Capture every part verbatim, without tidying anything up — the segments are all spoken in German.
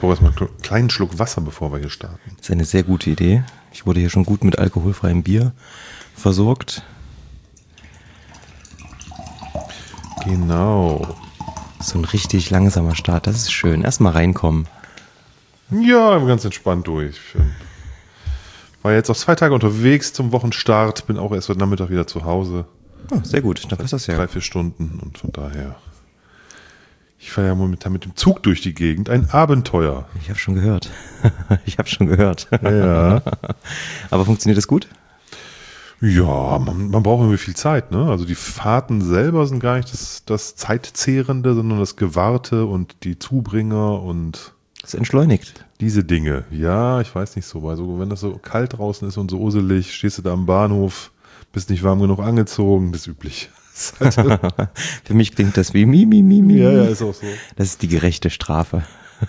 brauche erstmal einen kleinen Schluck Wasser, bevor wir hier starten. Das ist eine sehr gute Idee. Ich wurde hier schon gut mit alkoholfreiem Bier versorgt. Genau. So ein richtig langsamer Start, das ist schön. Erstmal reinkommen. Ja, ganz entspannt durch. Ich war jetzt auch zwei Tage unterwegs zum Wochenstart, bin auch erst heute Nachmittag wieder zu Hause. Oh, sehr gut, dann passt das ja. Drei, vier Stunden und von daher... Ich fahre ja momentan mit dem Zug durch die Gegend. Ein Abenteuer. Ich habe schon gehört. Ich habe schon gehört. Ja. Aber funktioniert das gut? Ja, man, man braucht irgendwie viel Zeit, ne? Also die Fahrten selber sind gar nicht das, das Zeitzehrende, sondern das Gewarte und die Zubringer und das entschleunigt. Diese Dinge. Ja, ich weiß nicht so. Also wenn das so kalt draußen ist und so uselig, stehst du da am Bahnhof, bist nicht warm genug angezogen, das ist üblich. Halt Für mich klingt das wie mi, mi, mi, mi. Ja, ja, ist auch so. Das ist die gerechte Strafe.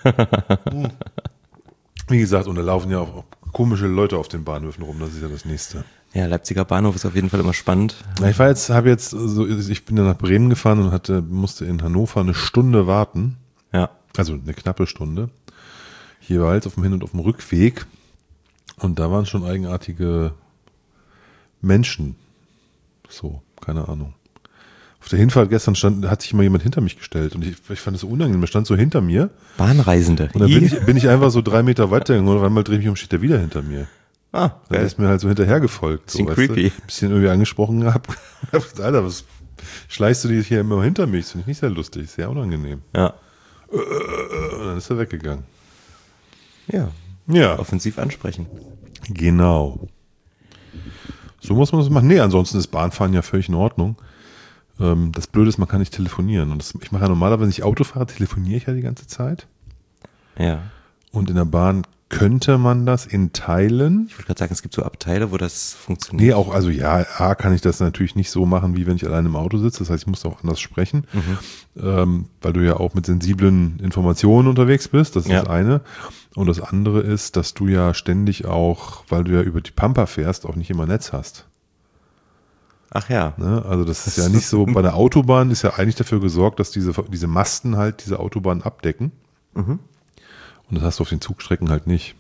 Wie gesagt, und da laufen ja auch komische Leute auf den Bahnhöfen rum, das ist ja das Nächste. Ja, Leipziger Bahnhof ist auf jeden Fall immer spannend. Na, ich war jetzt, habe jetzt, so, ich bin dann nach Bremen gefahren und hatte, musste in Hannover eine Stunde warten. Ja. Also eine knappe Stunde. Jeweils auf dem Hin- und auf dem Rückweg. Und da waren schon eigenartige Menschen. So, keine Ahnung. Auf der Hinfahrt gestern stand, hat sich immer jemand hinter mich gestellt und ich, ich fand es so unangenehm. Er stand so hinter mir. Bahnreisende. Und dann bin ich, bin ich einfach so drei Meter weiter gegangen und auf einmal drehe ich mich um, steht er wieder hinter mir. Ah, der geil. ist mir halt so hinterher gefolgt. Bisschen so, creepy. Weißt du? Bisschen irgendwie angesprochen gehabt. Alter, was schleichst du dich hier immer hinter mich? Das finde ich nicht sehr lustig, sehr unangenehm. Ja. Und dann ist er weggegangen. Ja. Ja. Offensiv ansprechen. Genau. So muss man das machen. Nee, ansonsten ist Bahnfahren ja völlig in Ordnung. Das Blöde ist, man kann nicht telefonieren. Und das, ich mache ja normalerweise, wenn ich Auto fahre, telefoniere ich ja die ganze Zeit. Ja. Und in der Bahn könnte man das in Teilen. Ich wollte gerade sagen, es gibt so Abteile, wo das funktioniert. Nee, auch, also ja, A, kann ich das natürlich nicht so machen, wie wenn ich allein im Auto sitze. Das heißt, ich muss auch anders sprechen, mhm. ähm, weil du ja auch mit sensiblen Informationen unterwegs bist. Das ist ja. das eine. Und das andere ist, dass du ja ständig auch, weil du ja über die Pampa fährst, auch nicht immer Netz hast. Ach ja. Ne? Also das ist ja nicht so, bei der Autobahn ist ja eigentlich dafür gesorgt, dass diese, diese Masten halt diese Autobahn abdecken. Mhm. Und das hast du auf den Zugstrecken halt nicht.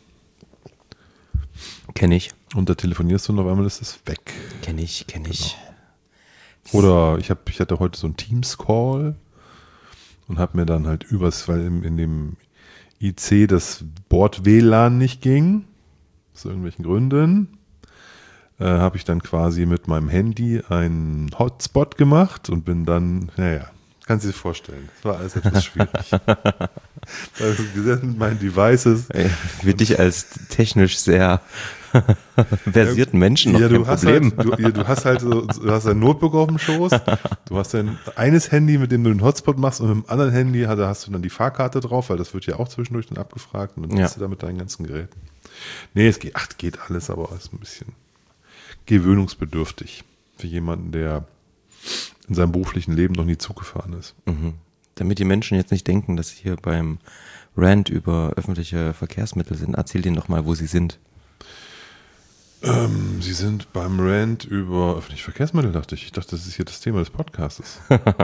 Kenn ich. Und da telefonierst du und auf einmal ist es weg. Kenn ich, kenn ich. Genau. Oder ich, hab, ich hatte heute so einen Teams-Call und habe mir dann halt übers, weil in, in dem I C das Bord-W L A N nicht ging, aus irgendwelchen Gründen, äh, habe ich dann quasi mit meinem Handy einen Hotspot gemacht und bin dann, naja, kannst du dir vorstellen, das war alles etwas schwierig. Also gesessen mit meinen Devices. Für dich als technisch sehr versierten Menschen noch ja, kein du hast Problem. Halt, du, ja, du hast halt so, du hast ein Notebook auf dem Schoß, du hast dein eines Handy, mit dem du den Hotspot machst und mit dem anderen Handy da hast du dann die Fahrkarte drauf, weil das wird ja auch zwischendurch dann abgefragt und dann ja. bist du da mit deinen ganzen Geräten. Nee, es geht, ach, geht alles, aber es ist ein bisschen gewöhnungsbedürftig für jemanden, der in seinem beruflichen Leben noch nie Zug gefahren ist. Mhm. Damit die Menschen jetzt nicht denken, dass sie hier beim Rant über öffentliche Verkehrsmittel sind, erzähl denen doch mal, wo sie sind. Ähm, sie sind beim Rant über öffentliche Verkehrsmittel, dachte ich. Ich dachte, das ist hier das Thema des Podcasts.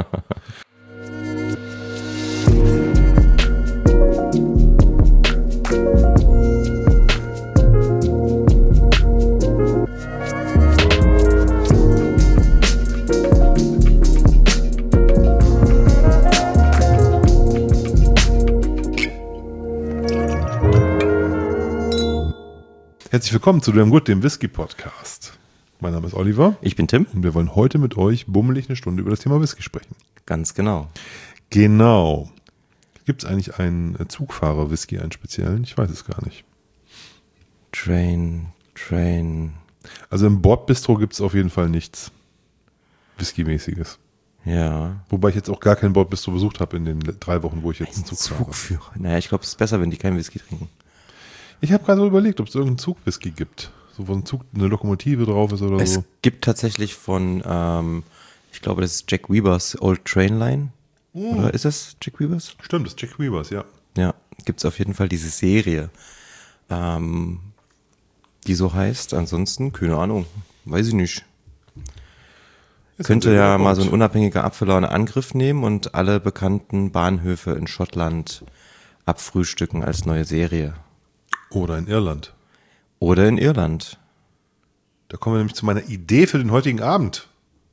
Herzlich willkommen zu dem Gut, dem Whisky-Podcast. Mein Name ist Oliver. Ich bin Tim. Und wir wollen heute mit euch bummelig eine Stunde über das Thema Whisky sprechen. Ganz genau. Genau. Gibt es eigentlich einen Zugfahrer-Whisky, einen speziellen? Ich weiß es gar nicht. Train, Train. Also im Bordbistro gibt es auf jeden Fall nichts Whisky-mäßiges. Ja. Wobei ich jetzt auch gar kein Bordbistro besucht habe in den drei Wochen, wo ich jetzt Ein Zug fahre. Zugführer. Naja, ich glaube, es ist besser, wenn die keinen Whisky trinken. Ich habe gerade so überlegt, ob es irgendeinen Zugwhisky gibt. So wo ein Zug, eine Lokomotive drauf ist oder es so. Es gibt tatsächlich von, ähm, ich glaube, das ist Jack Weavers Old Train Line. Mm. Oder ist das Jack Weavers? Stimmt, das ist Jack Weavers, ja. Ja, gibt es auf jeden Fall diese Serie, ähm, die so heißt. Ansonsten, keine Ahnung, weiß ich nicht. Jetzt könnte ja mal so ein unabhängiger Abfüller einen Angriff nehmen und alle bekannten Bahnhöfe in Schottland abfrühstücken als neue Serie. Oder in Irland. Oder in Irland. Da kommen wir nämlich zu meiner Idee für den heutigen Abend.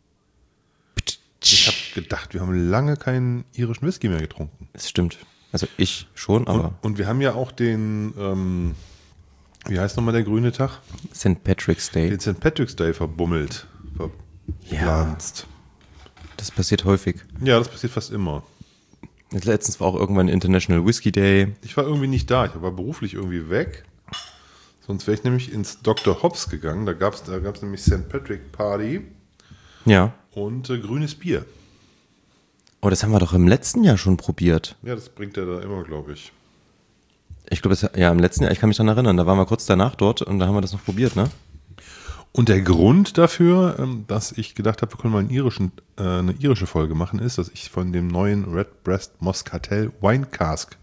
Ich habe gedacht, wir haben lange keinen irischen Whisky mehr getrunken. Das stimmt. Also ich schon, aber... Und, und wir haben ja auch den, ähm, wie heißt nochmal der grüne Tag? Sankt Patrick's Day. Den Sankt Patrick's Day verbummelt. Verpflanzt. Das passiert häufig. Ja, das passiert fast immer. Letztens war auch irgendwann International Whisky Day. Ich war irgendwie nicht da, ich war beruflich irgendwie weg. Sonst wäre ich nämlich ins Doktor Hobbs gegangen. Da gab es da gab's nämlich Sankt Patrick Party Ja. und äh, grünes Bier. Oh, das haben wir doch im letzten Jahr schon probiert. Ja, das bringt er da immer, glaube ich. Ich glaube, ja, im letzten Jahr, ich kann mich daran erinnern, da waren wir kurz danach dort und da haben wir das noch probiert, ne? Und der Grund dafür, ähm, dass ich gedacht habe, wir können mal einen irischen, äh, eine irische Folge machen, ist, dass ich von dem neuen Redbreast Moscatel Wine Cask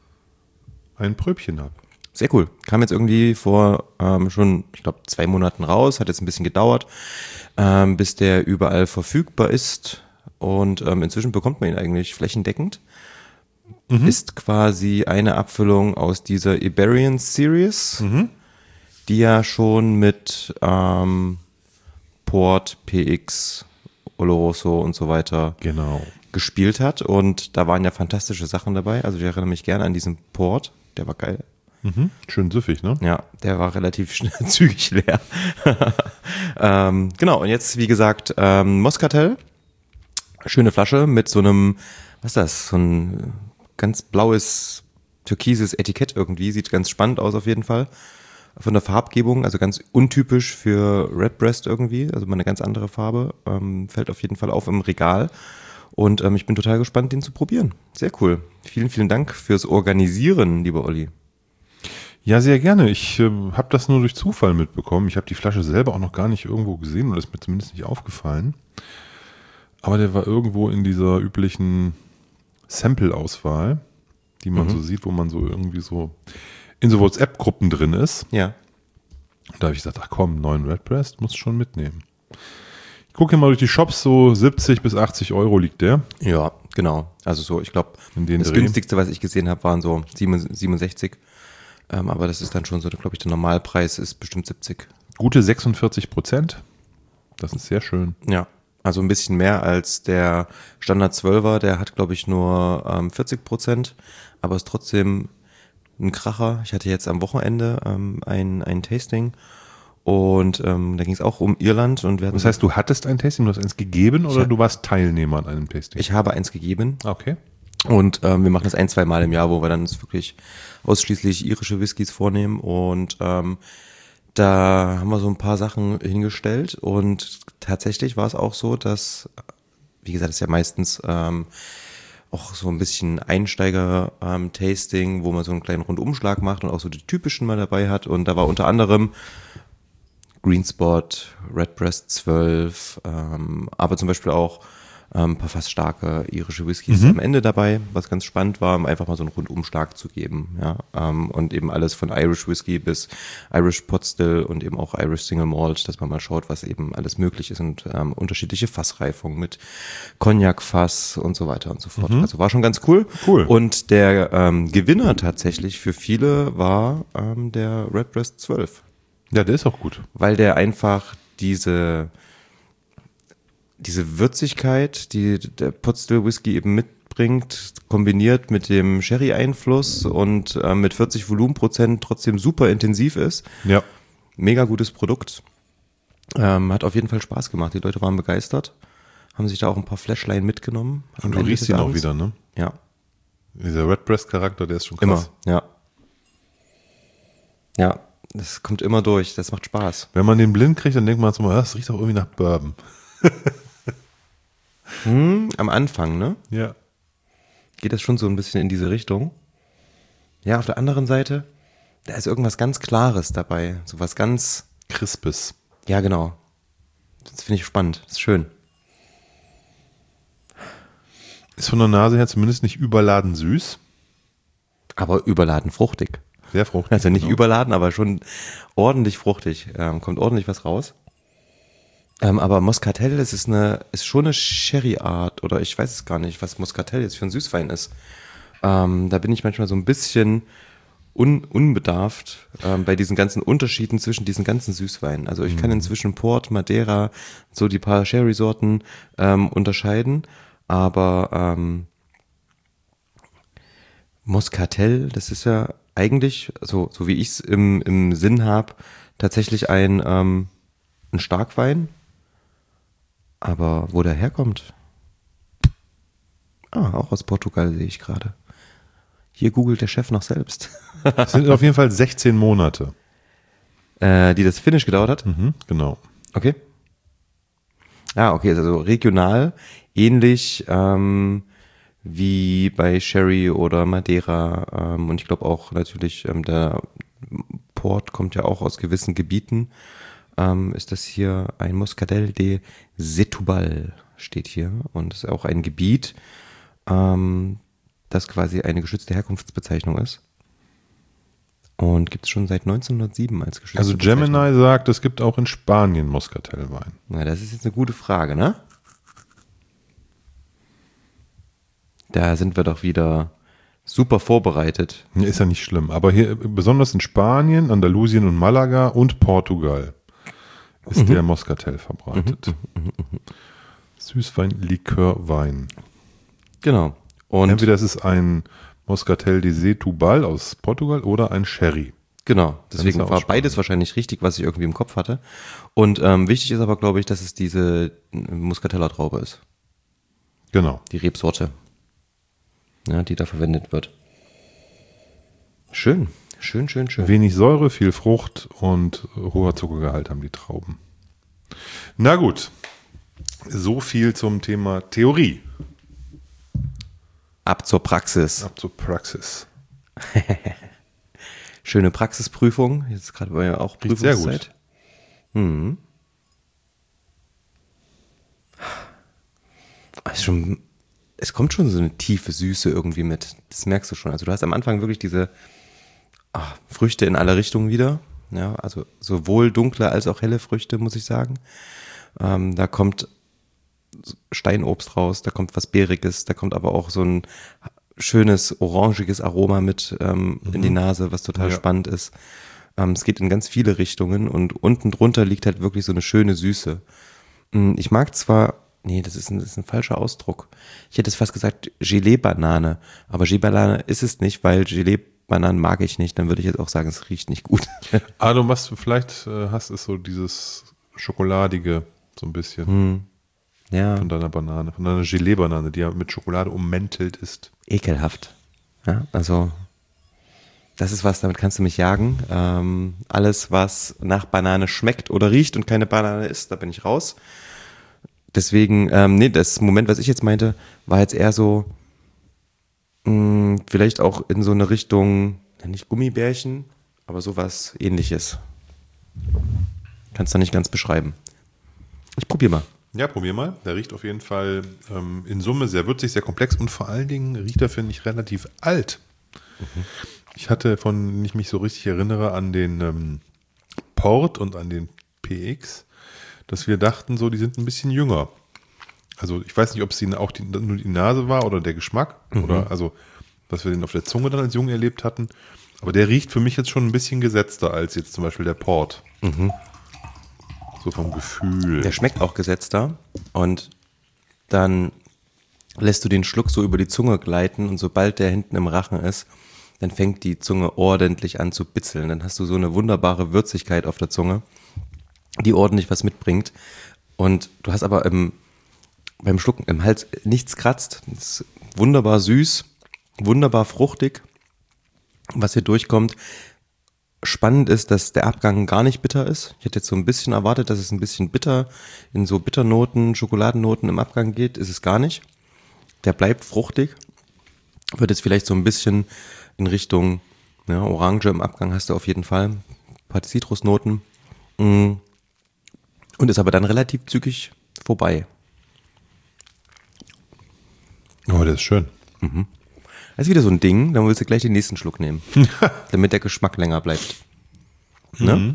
ein Pröbchen habe. Sehr cool. Kam jetzt irgendwie vor ähm, schon, ich glaube, zwei Monaten raus, hat jetzt ein bisschen gedauert, ähm, bis der überall verfügbar ist. Und ähm, inzwischen bekommt man ihn eigentlich flächendeckend. Mhm. Ist quasi eine Abfüllung aus dieser Iberian Series, mhm. die ja schon mit ähm, Port, P X, Oloroso und so weiter genau. gespielt hat. Und da waren ja fantastische Sachen dabei. Also ich erinnere mich gerne an diesen Port, der war geil. Mhm. Schön süffig, ne? Ja, der war relativ schnell, zügig leer. ähm, genau, und jetzt, wie gesagt, ähm, Moscatel. Schöne Flasche mit so einem, was ist das, so ein ganz blaues, türkises Etikett irgendwie. Sieht ganz spannend aus auf jeden Fall. Von der Farbgebung, also ganz untypisch für Redbreast irgendwie. Also mal eine ganz andere Farbe. Ähm, fällt auf jeden Fall auf im Regal. Und ähm, ich bin total gespannt, den zu probieren. Sehr cool. Vielen, vielen Dank fürs Organisieren, lieber Olli. Ja, sehr gerne. Ich äh, habe das nur durch Zufall mitbekommen. Ich habe die Flasche selber auch noch gar nicht irgendwo gesehen oder ist mir zumindest nicht aufgefallen. Aber der war irgendwo in dieser üblichen Sample-Auswahl, die man mhm. so sieht, wo man so irgendwie so in so WhatsApp-Gruppen drin ist. Ja. Da habe ich gesagt, ach komm, neuen Redbreast musst du schon mitnehmen. Ich gucke hier mal durch die Shops, so siebzig bis achtzig Euro liegt der. Ja, genau. Also so, ich glaube, das Dreh. günstigste, was ich gesehen habe, waren so siebenundsechzig. Ähm, aber das ist dann schon so, glaube ich, der Normalpreis ist bestimmt siebzig. Gute sechsundvierzig Prozent. Das ist sehr schön. Ja, also ein bisschen mehr als der Standard zwölfer. Der hat, glaube ich, nur ähm, vierzig Prozent. Aber ist trotzdem ein Kracher. Ich hatte jetzt am Wochenende ähm, ein, ein Tasting. Und ähm, da ging es auch um Irland. Und wir hatten das heißt, du hattest ein Tasting, du hast eins gegeben oder du warst Teilnehmer an einem Tasting? Ich habe eins gegeben. Okay. Und ähm, wir machen das ein, zwei Mal im Jahr, wo wir dann uns wirklich ausschließlich irische Whiskys vornehmen. Und ähm, da haben wir so ein paar Sachen hingestellt. Und tatsächlich war es auch so, dass, wie gesagt, das ist ja meistens ähm, auch so ein bisschen Einsteiger-Tasting, ähm, wo man so einen kleinen Rundumschlag macht und auch so die typischen mal dabei hat. Und da war unter anderem Greenspot, Redbreast zwölf, ähm, aber zum Beispiel auch ähm, ein paar fast starke irische Whiskys mhm. am Ende dabei, was ganz spannend war, um einfach mal so einen Rundumschlag zu geben. Ja, ähm, und eben alles von Irish Whisky bis Irish Pot Still und eben auch Irish Single Malt, dass man mal schaut, was eben alles möglich ist und ähm, unterschiedliche Fassreifungen mit Cognac-Fass und so weiter und so fort. Mhm. Also war schon ganz cool. Cool. Und der ähm, Gewinner tatsächlich für viele war ähm, der Redbreast zwölf. Ja, der ist auch gut. Weil der einfach diese, diese Würzigkeit, die der Pot Still Whisky eben mitbringt, kombiniert mit dem Sherry-Einfluss und äh, mit vierzig Volumenprozent trotzdem super intensiv ist. Ja. Mega gutes Produkt. Ähm, hat auf jeden Fall Spaß gemacht. Die Leute waren begeistert, haben sich da auch ein paar Fläschlein mitgenommen. Und du riechst ihn auch wieder, ne? Ja. Dieser Redbreast-Charakter, der ist schon krass. Immer, ja. Ja. Das kommt immer durch, das macht Spaß. Wenn man den blind kriegt, dann denkt man so mal, das riecht doch irgendwie nach Bourbon. hm, am Anfang, ne? Ja. Geht das schon so ein bisschen in diese Richtung. Ja, auf der anderen Seite, da ist irgendwas ganz Klares dabei. So was ganz Crispes. Ja, genau. Das finde ich spannend, das ist schön. Ist von der Nase her zumindest nicht überladen süß. Aber überladen fruchtig. Sehr fruchtig. Also nicht genau. überladen, aber schon ordentlich fruchtig. Ähm, kommt ordentlich was raus. Ähm, aber Moscatel, das ist eine, ist schon eine Sherry-Art oder ich weiß es gar nicht, was Moscatel jetzt für ein Süßwein ist. Ähm, da bin ich manchmal so ein bisschen un, unbedarft ähm, bei diesen ganzen Unterschieden zwischen diesen ganzen Süßweinen. Also ich kann inzwischen Port, Madeira, so die paar Sherry-Sorten ähm, unterscheiden, aber ähm, Moscatel, das ist ja eigentlich, so, so wie ich es im, im Sinn habe, tatsächlich ein, ähm, ein Starkwein. Aber wo der herkommt? Ah, auch aus Portugal sehe ich gerade. Hier googelt der Chef noch selbst. Es sind auf jeden Fall sechzehn Monate. äh, die das Finish gedauert hat? Mhm, genau. Okay. Ah, okay, ist also regional ähnlich ähm, wie bei Sherry oder Madeira. Ähm, und ich glaube auch natürlich, ähm, der Port kommt ja auch aus gewissen Gebieten. Ähm, ist das hier ein Moscatel de Setúbal, steht hier. Und ist auch ein Gebiet, ähm, das quasi eine geschützte Herkunftsbezeichnung ist. Und gibt es schon seit neunzehnhundertsieben als geschützte Also Bezeichnung. Gemini sagt, es gibt auch in Spanien Moscatel-Wein. Na, das ist jetzt eine gute Frage, ne? Da sind wir doch wieder super vorbereitet. Ja, ist ja nicht schlimm. Aber hier, besonders in Spanien, Andalusien und Malaga und Portugal ist der Moscatel verbreitet. Süßwein, Likör, Wein. Genau. Und Entweder es ist ein Moscatel de Setúbal aus Portugal oder ein Sherry. genau, deswegen ja auch war spannend. beides wahrscheinlich richtig, was ich irgendwie im Kopf hatte. Und ähm, wichtig ist aber, glaube ich, dass es diese Muscateller Traube ist. Genau. Die Rebsorte, ja, die da verwendet wird. Schön, schön, schön, schön. Wenig Säure, viel Frucht und hoher Zuckergehalt haben die Trauben. Na gut, so viel zum Thema Theorie. Ab zur Praxis. Ab zur Praxis. Schöne Praxisprüfung. Jetzt gerade war ja auch Riecht sehr Prüfungszeit. Mhm. Also schon, es kommt schon so eine tiefe Süße irgendwie mit. Das merkst du schon. Also du hast am Anfang wirklich diese ah, Früchte in alle Richtungen wieder. Ja, also sowohl dunkle als auch helle Früchte, muss ich sagen. Ähm, da kommt Steinobst raus, da kommt was Beeriges, da kommt aber auch so ein schönes orangiges Aroma mit ähm, in die Nase, was total Ja. spannend ist. Ähm, es geht in ganz viele Richtungen und unten drunter liegt halt wirklich so eine schöne Süße. Mm, Ich mag zwar, nee, das ist ein, das ist ein falscher Ausdruck. Ich hätte es fast gesagt Gelee-Banane, aber Gelee-Banane ist es nicht, weil Gelee-Bananen mag ich nicht. Dann würde ich jetzt auch sagen, es riecht nicht gut. Also was du vielleicht äh, hast, ist so dieses Schokoladige, so ein bisschen Ja, von deiner Banane, von deiner Gelee-Banane, die ja mit Schokolade ummäntelt ist. ekelhaft. Ja, also das ist was, damit kannst du mich jagen. Ähm, alles, was nach Banane schmeckt oder riecht und keine Banane ist, da bin ich raus. Deswegen, ähm, nee, das Moment, was ich jetzt meinte, war jetzt eher so, mh, vielleicht auch in so eine Richtung, ja, nicht Gummibärchen, aber sowas ähnliches. Kannst du nicht ganz beschreiben. Ich probiere mal. Ja, probier mal. Der riecht auf jeden Fall ähm, in Summe sehr würzig, sehr komplex und vor allen Dingen riecht er, finde ich, relativ alt. Ich hatte von, wenn ich mich so richtig erinnere, an den ähm, Port und an den P X, dass wir dachten, so, die sind ein bisschen jünger. Also ich weiß nicht, ob es ihnen auch die, nur die Nase war oder der Geschmack oder also, dass wir den auf der Zunge dann als jung erlebt hatten. Aber der riecht für mich jetzt schon ein bisschen gesetzter als jetzt zum Beispiel der Port. So vom Gefühl. Der schmeckt auch gesetzter und dann lässt du den Schluck so über die Zunge gleiten und sobald der hinten im Rachen ist, dann fängt die Zunge ordentlich an zu bitzeln. Dann hast du so eine wunderbare Würzigkeit auf der Zunge, die ordentlich was mitbringt. Und du hast aber im, beim Schlucken im Hals nichts kratzt. Das ist wunderbar süß, wunderbar fruchtig, was hier durchkommt. Spannend ist, dass der Abgang gar nicht bitter ist. Ich hätte jetzt so ein bisschen erwartet, dass es ein bisschen bitter, in so Bitternoten, Schokoladennoten im Abgang geht. Ist es gar nicht. Der bleibt fruchtig. Wird jetzt vielleicht so ein bisschen in Richtung ja, Orange im Abgang hast du auf jeden Fall. Ein paar Zitrusnoten. Mm. Und ist aber dann relativ zügig vorbei. Oh, der ist schön. Das ist wieder so ein Ding, dann willst du gleich den nächsten Schluck nehmen, damit der Geschmack länger bleibt. Ne?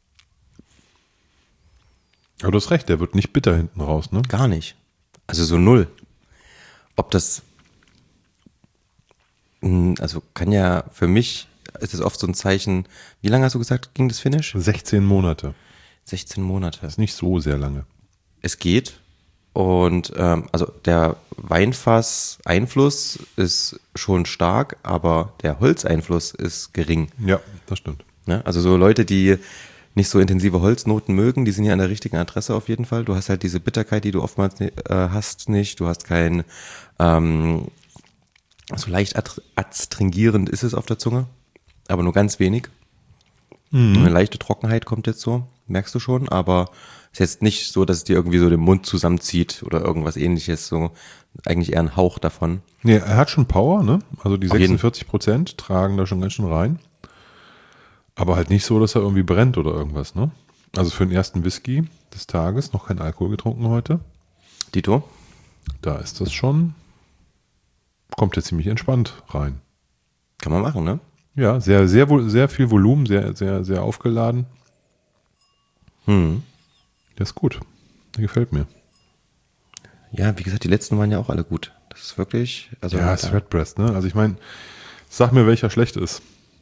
Aber du hast recht, der wird nicht bitter hinten raus, ne? Gar nicht. Also so null. Ob das Also kann ja, für mich ist es oft so ein Zeichen, wie lange hast du gesagt, ging das Finish? sechzehn Monate. sechzehn Monate. Das ist nicht so sehr lange. Es geht. Und ähm, also der Weinfass-Einfluss ist schon stark, aber der Holzeinfluss ist gering. Ja, das stimmt. Ne? Also so Leute, die nicht so intensive Holznoten mögen, die sind ja an der richtigen Adresse auf jeden Fall. Du hast halt diese Bitterkeit, die du oftmals äh, hast nicht. Du hast kein, ähm, so leicht adstringierend ist es auf der Zunge, aber nur ganz wenig. Mhm. Eine leichte Trockenheit kommt jetzt so, merkst du schon, aber ist jetzt nicht so, dass es dir irgendwie so den Mund zusammenzieht oder irgendwas ähnliches, so eigentlich eher ein Hauch davon. Nee, er hat schon Power, ne? Also die sechsundvierzig Prozent tragen da schon ganz schön rein. Aber halt nicht so, dass er irgendwie brennt oder irgendwas, ne? Also für den ersten Whisky des Tages, noch kein Alkohol getrunken heute. Dito? Da ist das schon, kommt ja ziemlich entspannt rein. Kann man machen, ne? Ja, sehr, sehr, sehr viel Volumen, sehr, sehr, sehr aufgeladen. Hm. Der ist gut. Der gefällt mir. Ja, wie gesagt, die letzten waren ja auch alle gut. Das ist wirklich, also. Ja, ist Redbreast, ne? Also ich meine, sag mir, welcher schlecht ist.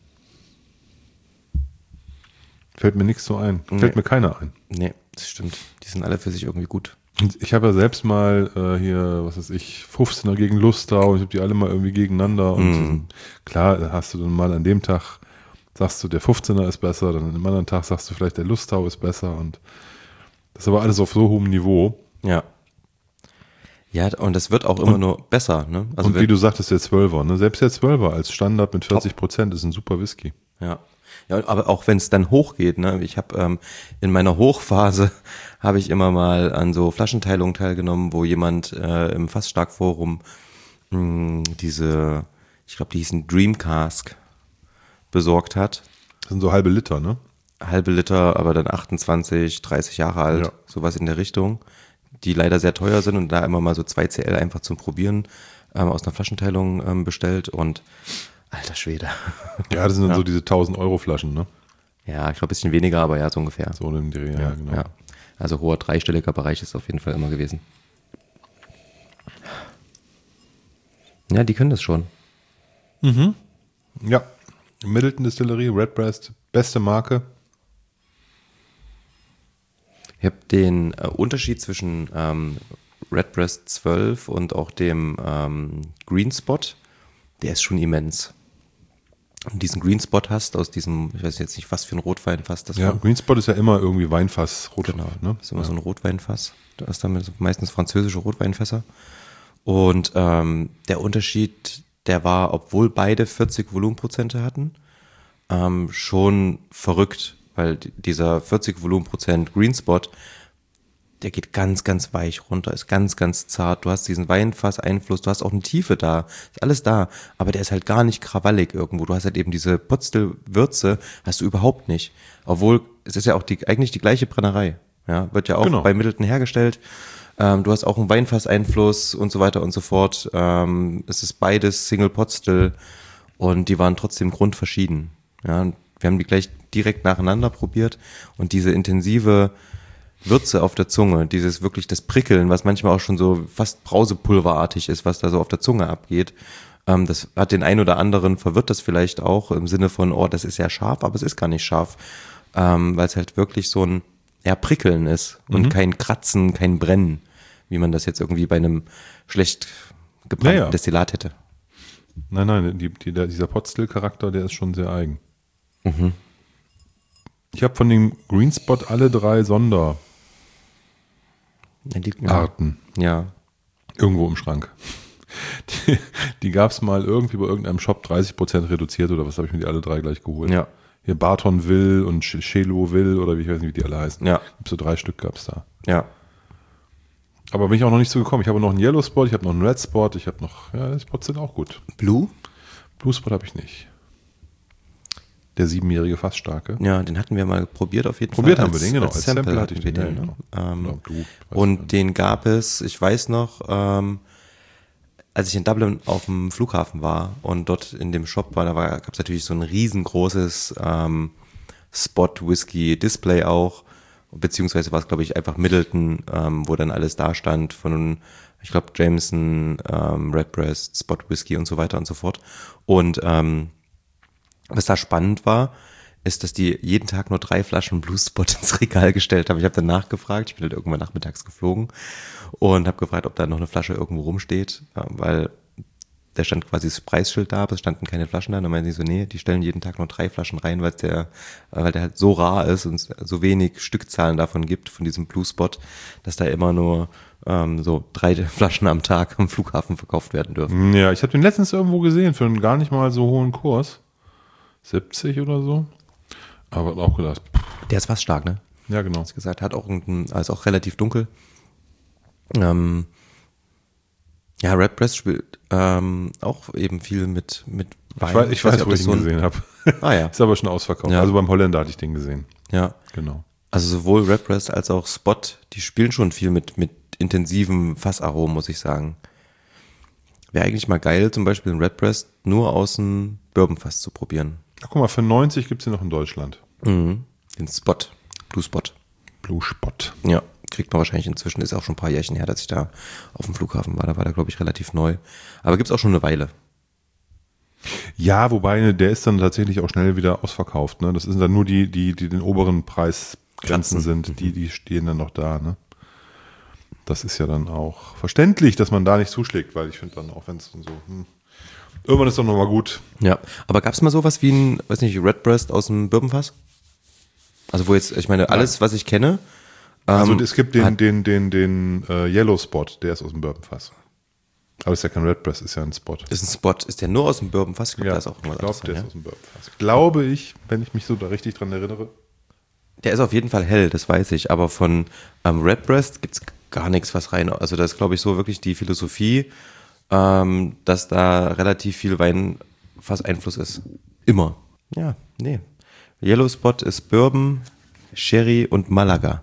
Fällt mir nichts so ein. Fällt nee. mir keiner ein. Nee, das stimmt. Die sind alle für sich irgendwie gut. Und ich habe ja selbst mal äh, hier, was weiß ich, fünfzehner gegen Lustau und ich habe die alle mal irgendwie gegeneinander. Und mm. klar, hast du dann mal an dem Tag, sagst du, der fünfzehner ist besser, dann an einem anderen Tag sagst du vielleicht, der Lustau ist besser. Und das ist aber alles auf so hohem Niveau. Ja. Ja, und das wird auch immer und, nur besser. Ne? Also und wie du sagtest, der Zwölfer. Ne? Selbst der Zwölfer als Standard mit vierzig Prozent ist ein super Whisky. Ja. Ja, aber auch wenn es dann hochgeht, ne, ich habe ähm, in meiner Hochphase habe ich immer mal an so Flaschenteilungen teilgenommen, wo jemand äh, im Fassstark-Forum mh, diese, ich glaube, die hießen Dream Cask besorgt hat. Das sind so halbe Liter, ne? Halbe Liter, aber dann achtundzwanzig, dreißig Jahre alt, ja. Sowas in der Richtung, die leider sehr teuer sind und da immer mal so zwei C L einfach zum Probieren ähm, aus einer Flaschenteilung ähm, bestellt und alter Schwede. Ja, das sind dann ja. so diese tausend Euro Flaschen, ne? Ja, ich glaube ein bisschen weniger, aber ja, so ungefähr. So in Dreh, ja, ja, genau. Ja. Also hoher dreistelliger Bereich ist auf jeden Fall immer gewesen. Ja, die können das schon. Mhm. Ja, Middleton Distillery, Redbreast, beste Marke. Ich habe den äh, Unterschied zwischen ähm, Redbreast zwölf und auch dem ähm, Green Spot, der ist schon immens. Und diesen Green Spot hast aus diesem, ich weiß jetzt nicht, was für ein Rotweinfass das ja, war. Ja, Green Spot ist ja immer irgendwie Weinfass, Rotwein. Genau, ne? ist immer ja. so ein Rotweinfass. Da ist dann meistens französische Rotweinfässer. Und ähm, der Unterschied, der war, obwohl beide vierzig Volumenprozente hatten, ähm, schon verrückt, weil dieser vierzig Volumenprozent Green Spot, der geht ganz, ganz weich runter, ist ganz, ganz zart. Du hast diesen Weinfass-Einfluss, du hast auch eine Tiefe da, ist alles da, aber der ist halt gar nicht krawallig irgendwo. Du hast halt eben diese Potstill-Würze, hast du überhaupt nicht. Obwohl, es ist ja auch die, eigentlich die gleiche Brennerei. Ja, wird ja auch genau. bei Middleton hergestellt. Ähm, du hast auch einen Weinfass-Einfluss und so weiter und so fort. Ähm, es ist beides Single Potstill und die waren trotzdem grundverschieden. Ja, wir haben die gleich direkt nacheinander probiert und diese intensive Würze auf der Zunge, dieses wirklich das Prickeln, was manchmal auch schon so fast brausepulverartig ist, was da so auf der Zunge abgeht, ähm, das hat den einen oder anderen, verwirrt das vielleicht auch im Sinne von, oh, das ist ja scharf, aber es ist gar nicht scharf, ähm, weil es halt wirklich so ein eher Prickeln ist und mhm. kein Kratzen, kein Brennen, wie man das jetzt irgendwie bei einem schlecht gebrannten naja. Destillat hätte. Nein, nein, die, die, dieser Potstill-Charakter, der ist schon sehr eigen. Mhm. Ich habe von dem Green Spot alle drei Sonderarten ja, die, ja. ja. irgendwo im Schrank. Die, die gab es mal irgendwie bei irgendeinem Shop dreißig Prozent reduziert oder was, habe ich mir die alle drei gleich geholt. Ja. Hier Bartonville und Cheloville oder wie ich weiß nicht, wie die alle heißen. Ja. So drei Stück gab es da. Ja. Aber bin ich auch noch nicht so gekommen. Ich habe noch einen Yellow Spot, ich habe noch einen Red Spot, ich habe noch, ja, die Spots sind auch gut. Blue? Blue Spot habe ich nicht. Der siebenjährige Fassstarke. Ja, den hatten wir mal probiert auf jeden probiert Fall. Probiert haben wir den, genau. Als Sample, Sample hatten wir den. Ja, genau. ähm, genau, Blue, und nicht. Den gab es, ich weiß noch, ähm, als ich in Dublin auf dem Flughafen war und dort in dem Shop war, da war, gab es natürlich so ein riesengroßes ähm, Spot-Whisky-Display auch. beziehungsweise war es, glaube ich, einfach Middleton, ähm, wo dann alles da stand von, ich glaube, Jameson, ähm, Redbreast, Spot Whisky und so weiter und so fort. Und ähm, was da spannend war, ist, dass die jeden Tag nur drei Flaschen Blue Spot ins Regal gestellt haben. Ich habe dann nachgefragt, ich bin halt irgendwann nachmittags geflogen und habe gefragt, ob da noch eine Flasche irgendwo rumsteht, weil da stand quasi das Preisschild da, aber es standen keine Flaschen da. Und dann meinte ich so, nee, die stellen jeden Tag nur drei Flaschen rein, weil der, weil der halt so rar ist und so wenig Stückzahlen davon gibt, von diesem Blue Spot, dass da immer nur ähm, so drei Flaschen am Tag am Flughafen verkauft werden dürfen. Ja, ich habe den letztens irgendwo gesehen für einen gar nicht mal so hohen Kurs. siebzig oder so. Aber auch gedacht. Pff. Der ist fast stark, ne? Ja, genau. Hast gesagt, hat auch einen, also auch relativ dunkel. Ähm, ja, Redbreast spielt ähm, auch eben viel mit, mit Wein. Ich weiß, ich weiß, nicht, wo ich ihn so ein- gesehen habe. Ah ja. Ist aber schon ausverkauft. Ja. Also beim Holländer hatte ich den gesehen. Ja. Genau. Also sowohl Redbreast als auch Spot, die spielen schon viel mit, mit intensivem Fassaromen, muss ich sagen. Wäre eigentlich mal geil, zum Beispiel einen Redbreast nur aus dem Bourbonfass zu probieren. Ach, guck mal, für neunzig gibt es den noch in Deutschland. Mhm. Den Spot, Blue Spot. Blue Spot. Ja, kriegt man wahrscheinlich inzwischen, ist auch schon ein paar Jährchen her, dass ich da auf dem Flughafen war. Da war der, glaube ich, relativ neu. Aber gibt's auch schon eine Weile. Ja, wobei, der ist dann tatsächlich auch schnell wieder ausverkauft. Ne? Das sind dann nur die, die, die den oberen Preisgrenzen sind, die, die stehen dann noch da. Ne? Das ist ja dann auch verständlich, dass man da nicht zuschlägt, weil ich finde dann auch, wenn es so, hm, irgendwann ist doch nochmal gut. Ja, aber gab's mal sowas wie ein, weiß nicht, Redbreast aus dem Bourbonfass? Also wo jetzt, ich meine, alles, was ich kenne. Also ähm, es gibt den, hat- den, den, den äh, Yellow Spot, der ist aus dem Bourbonfass. Aber ist ja kein Redbreast, ist ja ein Spot. Ist ein Spot, ist der nur aus dem Bourbonfass? Ich glaube, Ja, da ist auch ich irgendwas glaube, anderes der dran, ist aus dem Bourbonfass. Glaube ich, wenn ich mich so da richtig dran erinnere. ja? Der ist auf jeden Fall hell, das weiß ich. Aber von ähm, Redbreast gibt's gar nichts, was rein. Also das ist, glaube ich, so wirklich die Philosophie, ähm, dass da relativ viel Weinfass-Einfluss ist. Immer. Ja, nee. Yellow Spot ist Bourbon, Sherry und Malaga.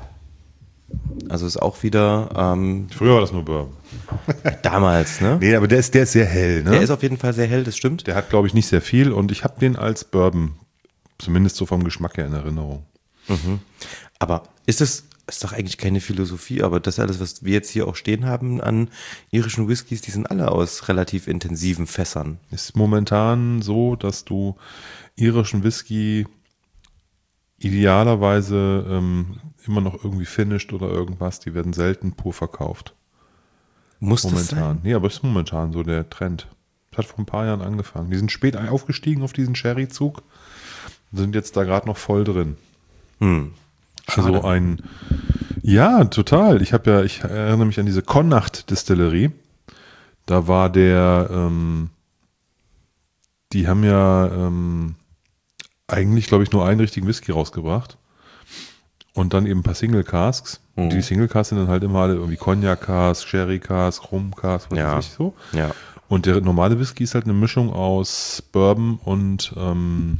Also ist auch wieder ähm, Früher war das nur Bourbon. damals, ne? Nee, aber der ist, der ist sehr hell, ne? Der ist auf jeden Fall sehr hell, das stimmt. Der hat, glaube ich, nicht sehr viel und ich habe den als Bourbon, zumindest so vom Geschmack her in Erinnerung. Aber ist es, ist doch eigentlich keine Philosophie, aber das alles, was wir jetzt hier auch stehen haben an irischen Whiskys, die sind alle aus relativ intensiven Fässern. Ist momentan so, dass du irischen Whisky idealerweise ähm, immer noch irgendwie finished oder irgendwas, die werden selten pur verkauft. Muss das Momentan. sein? Nee, aber ist momentan so der Trend. Das hat vor ein paar Jahren angefangen. Die sind spät aufgestiegen auf diesen Sherry-Zug, sind jetzt da gerade noch voll drin. Hm. Also ein, ja, total. Ich habe ja, ich erinnere mich an diese Connacht-Distillerie. Da war der, ähm, die haben ja ähm, eigentlich, glaube ich, nur einen richtigen Whisky rausgebracht. Und dann eben ein paar Single Casks. Mhm. Und die Single Casks sind dann halt immer alle irgendwie Cognac Cask, Sherry Cask, Rum Cask, was Ja. weiß ich so. Ja. Und der normale Whisky ist halt eine Mischung aus Bourbon und, ähm,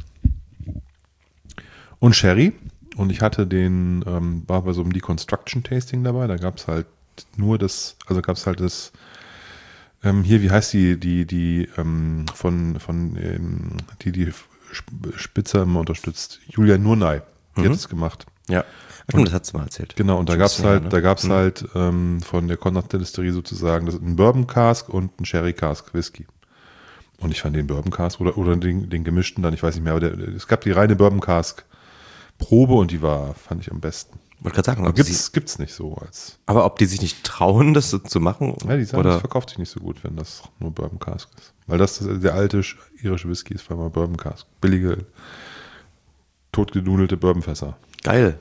und Sherry. Und ich hatte den, ähm, war bei so einem Deconstruction-Tasting dabei. Da gab es halt nur das, also gab es halt das, ähm, hier, wie heißt die, die, die, ähm, von, von, ähm, die, die Sp- Spitze immer unterstützt. Julia Nurnay, die Mhm. hat es gemacht. Ja. Stimmt, das hast du mal erzählt. Genau, und da Schon gab es bisschen her, halt, ne? da gab's Mhm. halt ähm, von der Connacht Distillerie sozusagen das, ein Bourbon Cask und ein Sherry Cask Whisky. Und ich fand den Bourbon Cask oder, oder den, den gemischten dann, ich weiß nicht mehr, aber der, es gab die reine Bourbon Cask Probe und die war, fand ich am besten. Ich wollte gerade sagen, Aber ob sie, gibt's, gibt's nicht so als, aber ob die sich nicht trauen, das so zu machen? ja, die sagen, oder? das verkauft sich nicht so gut, wenn das nur Bourbon Cask ist. Weil das, das der alte sch- irische Whisky ist, war mal Bourbon Cask. Billige, totgenudelte Bourbonfässer. Geil.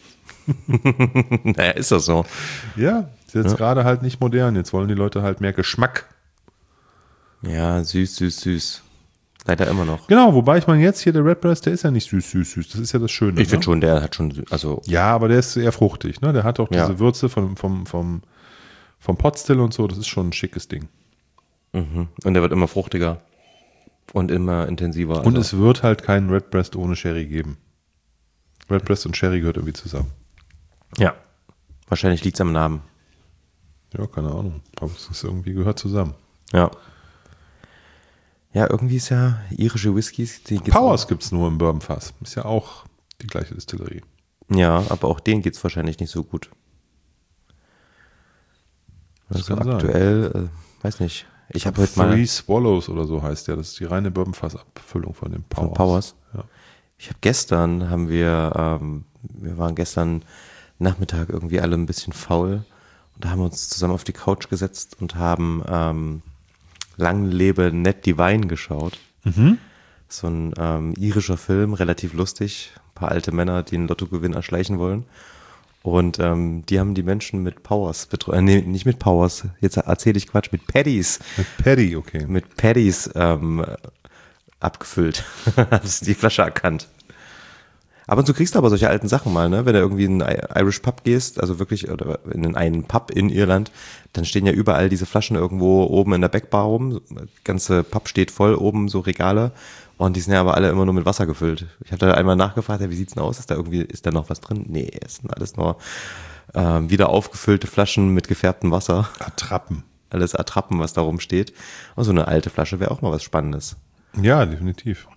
Naja, ist das so. Ja, ist jetzt Ja. gerade halt nicht modern. Jetzt wollen die Leute halt mehr Geschmack. Ja, süß, süß, süß. Leider immer noch. Genau, wobei ich meine, jetzt hier der Redbreast, der ist ja nicht süß, süß, süß. Das ist ja das Schöne. Ich finde ne? schon, der hat schon, also, Ja, aber der ist sehr fruchtig. Ne? Der hat auch diese Ja. Würze vom, vom, vom, vom Potstill und so. Das ist schon ein schickes Ding. mhm. Und der wird immer fruchtiger und immer intensiver. Und also. es wird halt keinen Redbreast ohne Sherry geben. Redbreast und Sherry gehört irgendwie zusammen. Ja. Wahrscheinlich liegt es am Namen. Ja, keine Ahnung. Aber es ist irgendwie gehört zusammen. Ja. Ja, irgendwie ist ja irische Whiskys, die gibt's Powers auch. gibt es nur im Bourbonfass. Ist ja auch die gleiche Distillerie. Ja, aber auch denen geht's wahrscheinlich nicht so gut. Das Also kann sein. aktuell, äh, weiß nicht. Ich habe heute mal Three Swallows oder so heißt der. Das ist die reine Bourbonfass-Abfüllung von dem Powers. von Powers. Ja. Ich habe gestern, haben wir, ähm, wir waren gestern Nachmittag irgendwie alle ein bisschen faul und da haben wir uns zusammen auf die Couch gesetzt und haben ähm, Lang lebe Ned Divine geschaut. Mhm. So ein ähm, irischer Film, relativ lustig. Ein paar alte Männer, die einen Lottogewinn erschleichen wollen. Und ähm, die haben die Menschen mit Powers betreut. Äh, nee, nicht mit Powers. Jetzt erzähle ich Quatsch. Mit Paddies. Mit Paddy, okay. Mit Paddies ähm, abgefüllt. Hast du die Flasche erkannt. Ab und zu kriegst du aber solche alten Sachen mal, ne? Wenn du irgendwie in einen Irish Pub gehst, also wirklich, oder in einen Pub in Irland, dann stehen ja überall diese Flaschen irgendwo oben in der Backbar rum. Der ganze Pub steht voll, oben so Regale. Und die sind ja aber alle immer nur mit Wasser gefüllt. Ich habe da einmal nachgefragt, ja, wie sieht's denn aus? Ist da irgendwie, ist da noch was drin? Nee, es sind alles nur ähm, wieder aufgefüllte Flaschen mit gefärbtem Wasser. Attrappen. Alles Attrappen, was da rumsteht. Und so eine alte Flasche wäre auch mal was Spannendes. Ja, definitiv.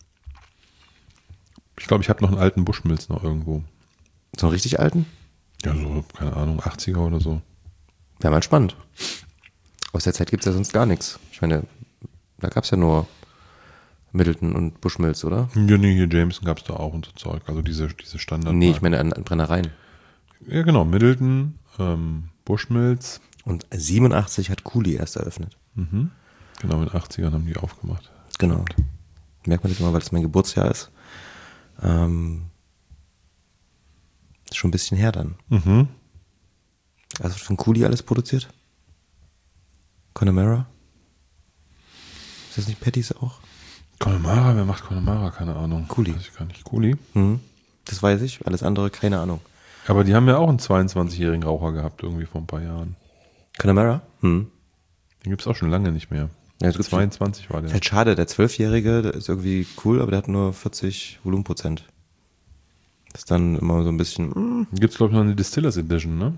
Ich glaube, ich habe noch einen alten Bushmills noch irgendwo. So einen richtig alten? Ja, so, keine Ahnung, achtziger oder so. Wäre mal spannend. Aus der Zeit gibt's ja sonst gar nichts. Ich meine, da gab's ja nur Middleton und Bushmills, oder? Ja, nee, hier Jameson gab es da auch und so Zeug. Also diese, diese Standard. Nee, ich meine an, an Brennereien. Ja, genau, Middleton, ähm, Bushmills. Und siebenundachtzig hat Cooley erst eröffnet. Mhm. Genau, in den achtzigern haben die aufgemacht. Genau. Merkt man das immer, weil es mein Geburtsjahr ist. Ähm, ist schon ein bisschen her dann. Mhm. Also von Cooley alles produziert? Connemara? Ist das nicht Paddies auch? Connemara, wer macht Connemara? Keine Ahnung. Cooley. Weiß ich gar nicht. Cooley. Mhm. Das weiß ich, alles andere keine Ahnung. Aber die haben ja auch einen zweiundzwanzigjährigen Raucher gehabt, irgendwie vor ein paar Jahren. Connemara? Mhm. Den gibt es auch schon lange nicht mehr. Ja, das gibt's zweiundzwanzig war der. Ist halt schade, der Zwölfjährige, der ist irgendwie cool, aber der hat nur vierzig Volumenprozent. Das ist dann immer so ein bisschen. Mm, Gibt es, glaube ich, noch eine Distillers Edition, ne?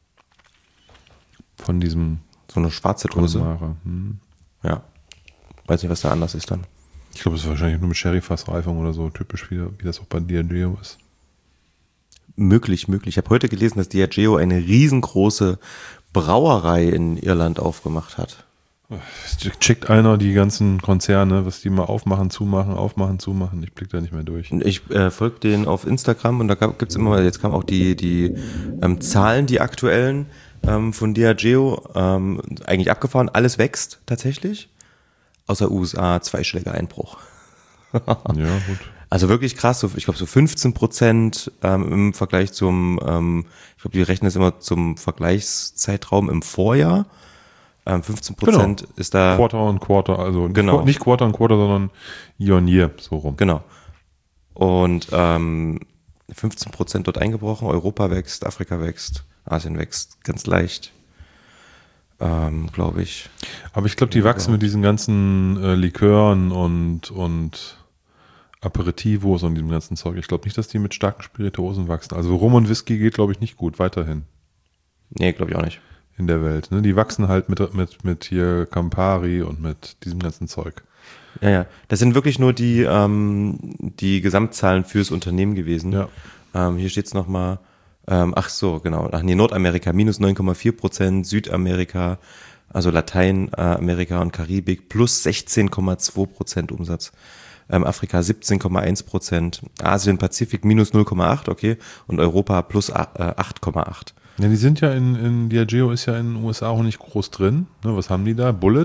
Von diesem so eine schwarze Dose. Connemara. Hm. Ja. Weiß nicht, was da anders ist dann. Ich glaube, es ist wahrscheinlich nur mit Sherry-Fassreifung oder so, typisch wie, wie das auch bei Diageo ist. Möglich, möglich. Ich habe heute gelesen, dass Diageo eine riesengroße Brauerei in Irland aufgemacht hat. Checkt einer die ganzen Konzerne, was die mal aufmachen, zumachen, aufmachen, zumachen. Ich blick da nicht mehr durch. Ich äh, folge denen auf Instagram und da gibt es immer, jetzt kamen auch die, die ähm, Zahlen, die aktuellen ähm, von Diageo, ähm, eigentlich abgefahren. Alles wächst tatsächlich, außer U S A, zweistelliger Einbruch. Ja, gut. Also wirklich krass, so, ich glaube so fünfzehn Prozent ähm, im Vergleich zum, ähm, ich glaube, die rechnen es immer zum Vergleichszeitraum im Vorjahr. Ähm, fünfzehn Prozent Genau. ist da. Quarter on Quarter, also Genau. nicht Quarter on Quarter, sondern Year on Year, so rum. Genau. Und ähm, fünfzehn Prozent dort eingebrochen, Europa wächst, Afrika wächst, Asien wächst, ganz leicht, ähm, glaube ich. Aber ich glaube, die wachsen mit diesen ganzen äh, Likören und, und Aperitivos und diesem ganzen Zeug. Ich glaube nicht, dass die mit starken Spirituosen wachsen. Also Rum und Whisky geht, glaube ich, nicht gut weiterhin Nee, glaube ich auch nicht. in der Welt. Ne? Die wachsen halt mit, mit, mit hier Campari und mit diesem ganzen Zeug. Ja, ja. Das sind wirklich nur die, ähm, die Gesamtzahlen fürs Unternehmen gewesen. Ja. Ähm, hier steht es nochmal, ähm, ach so, genau. Ach nee, Nordamerika minus neun Komma vier Prozent, Südamerika, also Lateinamerika und Karibik plus sechzehn Komma zwei Prozent Umsatz. Ähm, Afrika siebzehn Komma eins Prozent, Asien, Pazifik minus null Komma acht, okay, und Europa plus acht Komma acht. Ja, die sind ja in, in Diageo ist ja in den U S A auch nicht groß drin. Ne, was haben die da? Bullet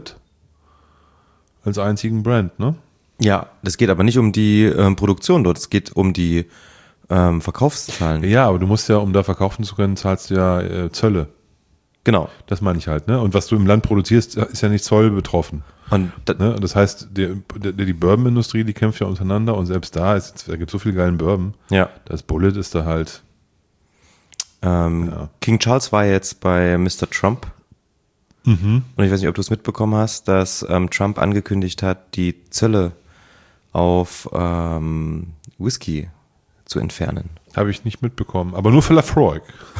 als einzigen Brand, ne? Ja, das geht aber nicht um die ähm, Produktion dort, es geht um die ähm, Verkaufszahlen. Ja, aber du musst ja, um da verkaufen zu können, zahlst du ja äh, Zölle. Genau. Das meine ich halt, ne? Und was du im Land produzierst, ist ja nicht Zoll betroffen. Und da, Ne? Das heißt, die, die, die Bourbon-Industrie, die kämpft ja untereinander und selbst da, ist, da gibt es so viel geilen Bourbon. ja. Das Bullet ist da halt, Ähm, Ja. King Charles war jetzt bei Mister Trump. Und ich weiß nicht, ob du es mitbekommen hast, dass ähm, Trump angekündigt hat, die Zölle auf ähm, Whisky zu entfernen. habe ich nicht mitbekommen. Aber nur für Lafroig.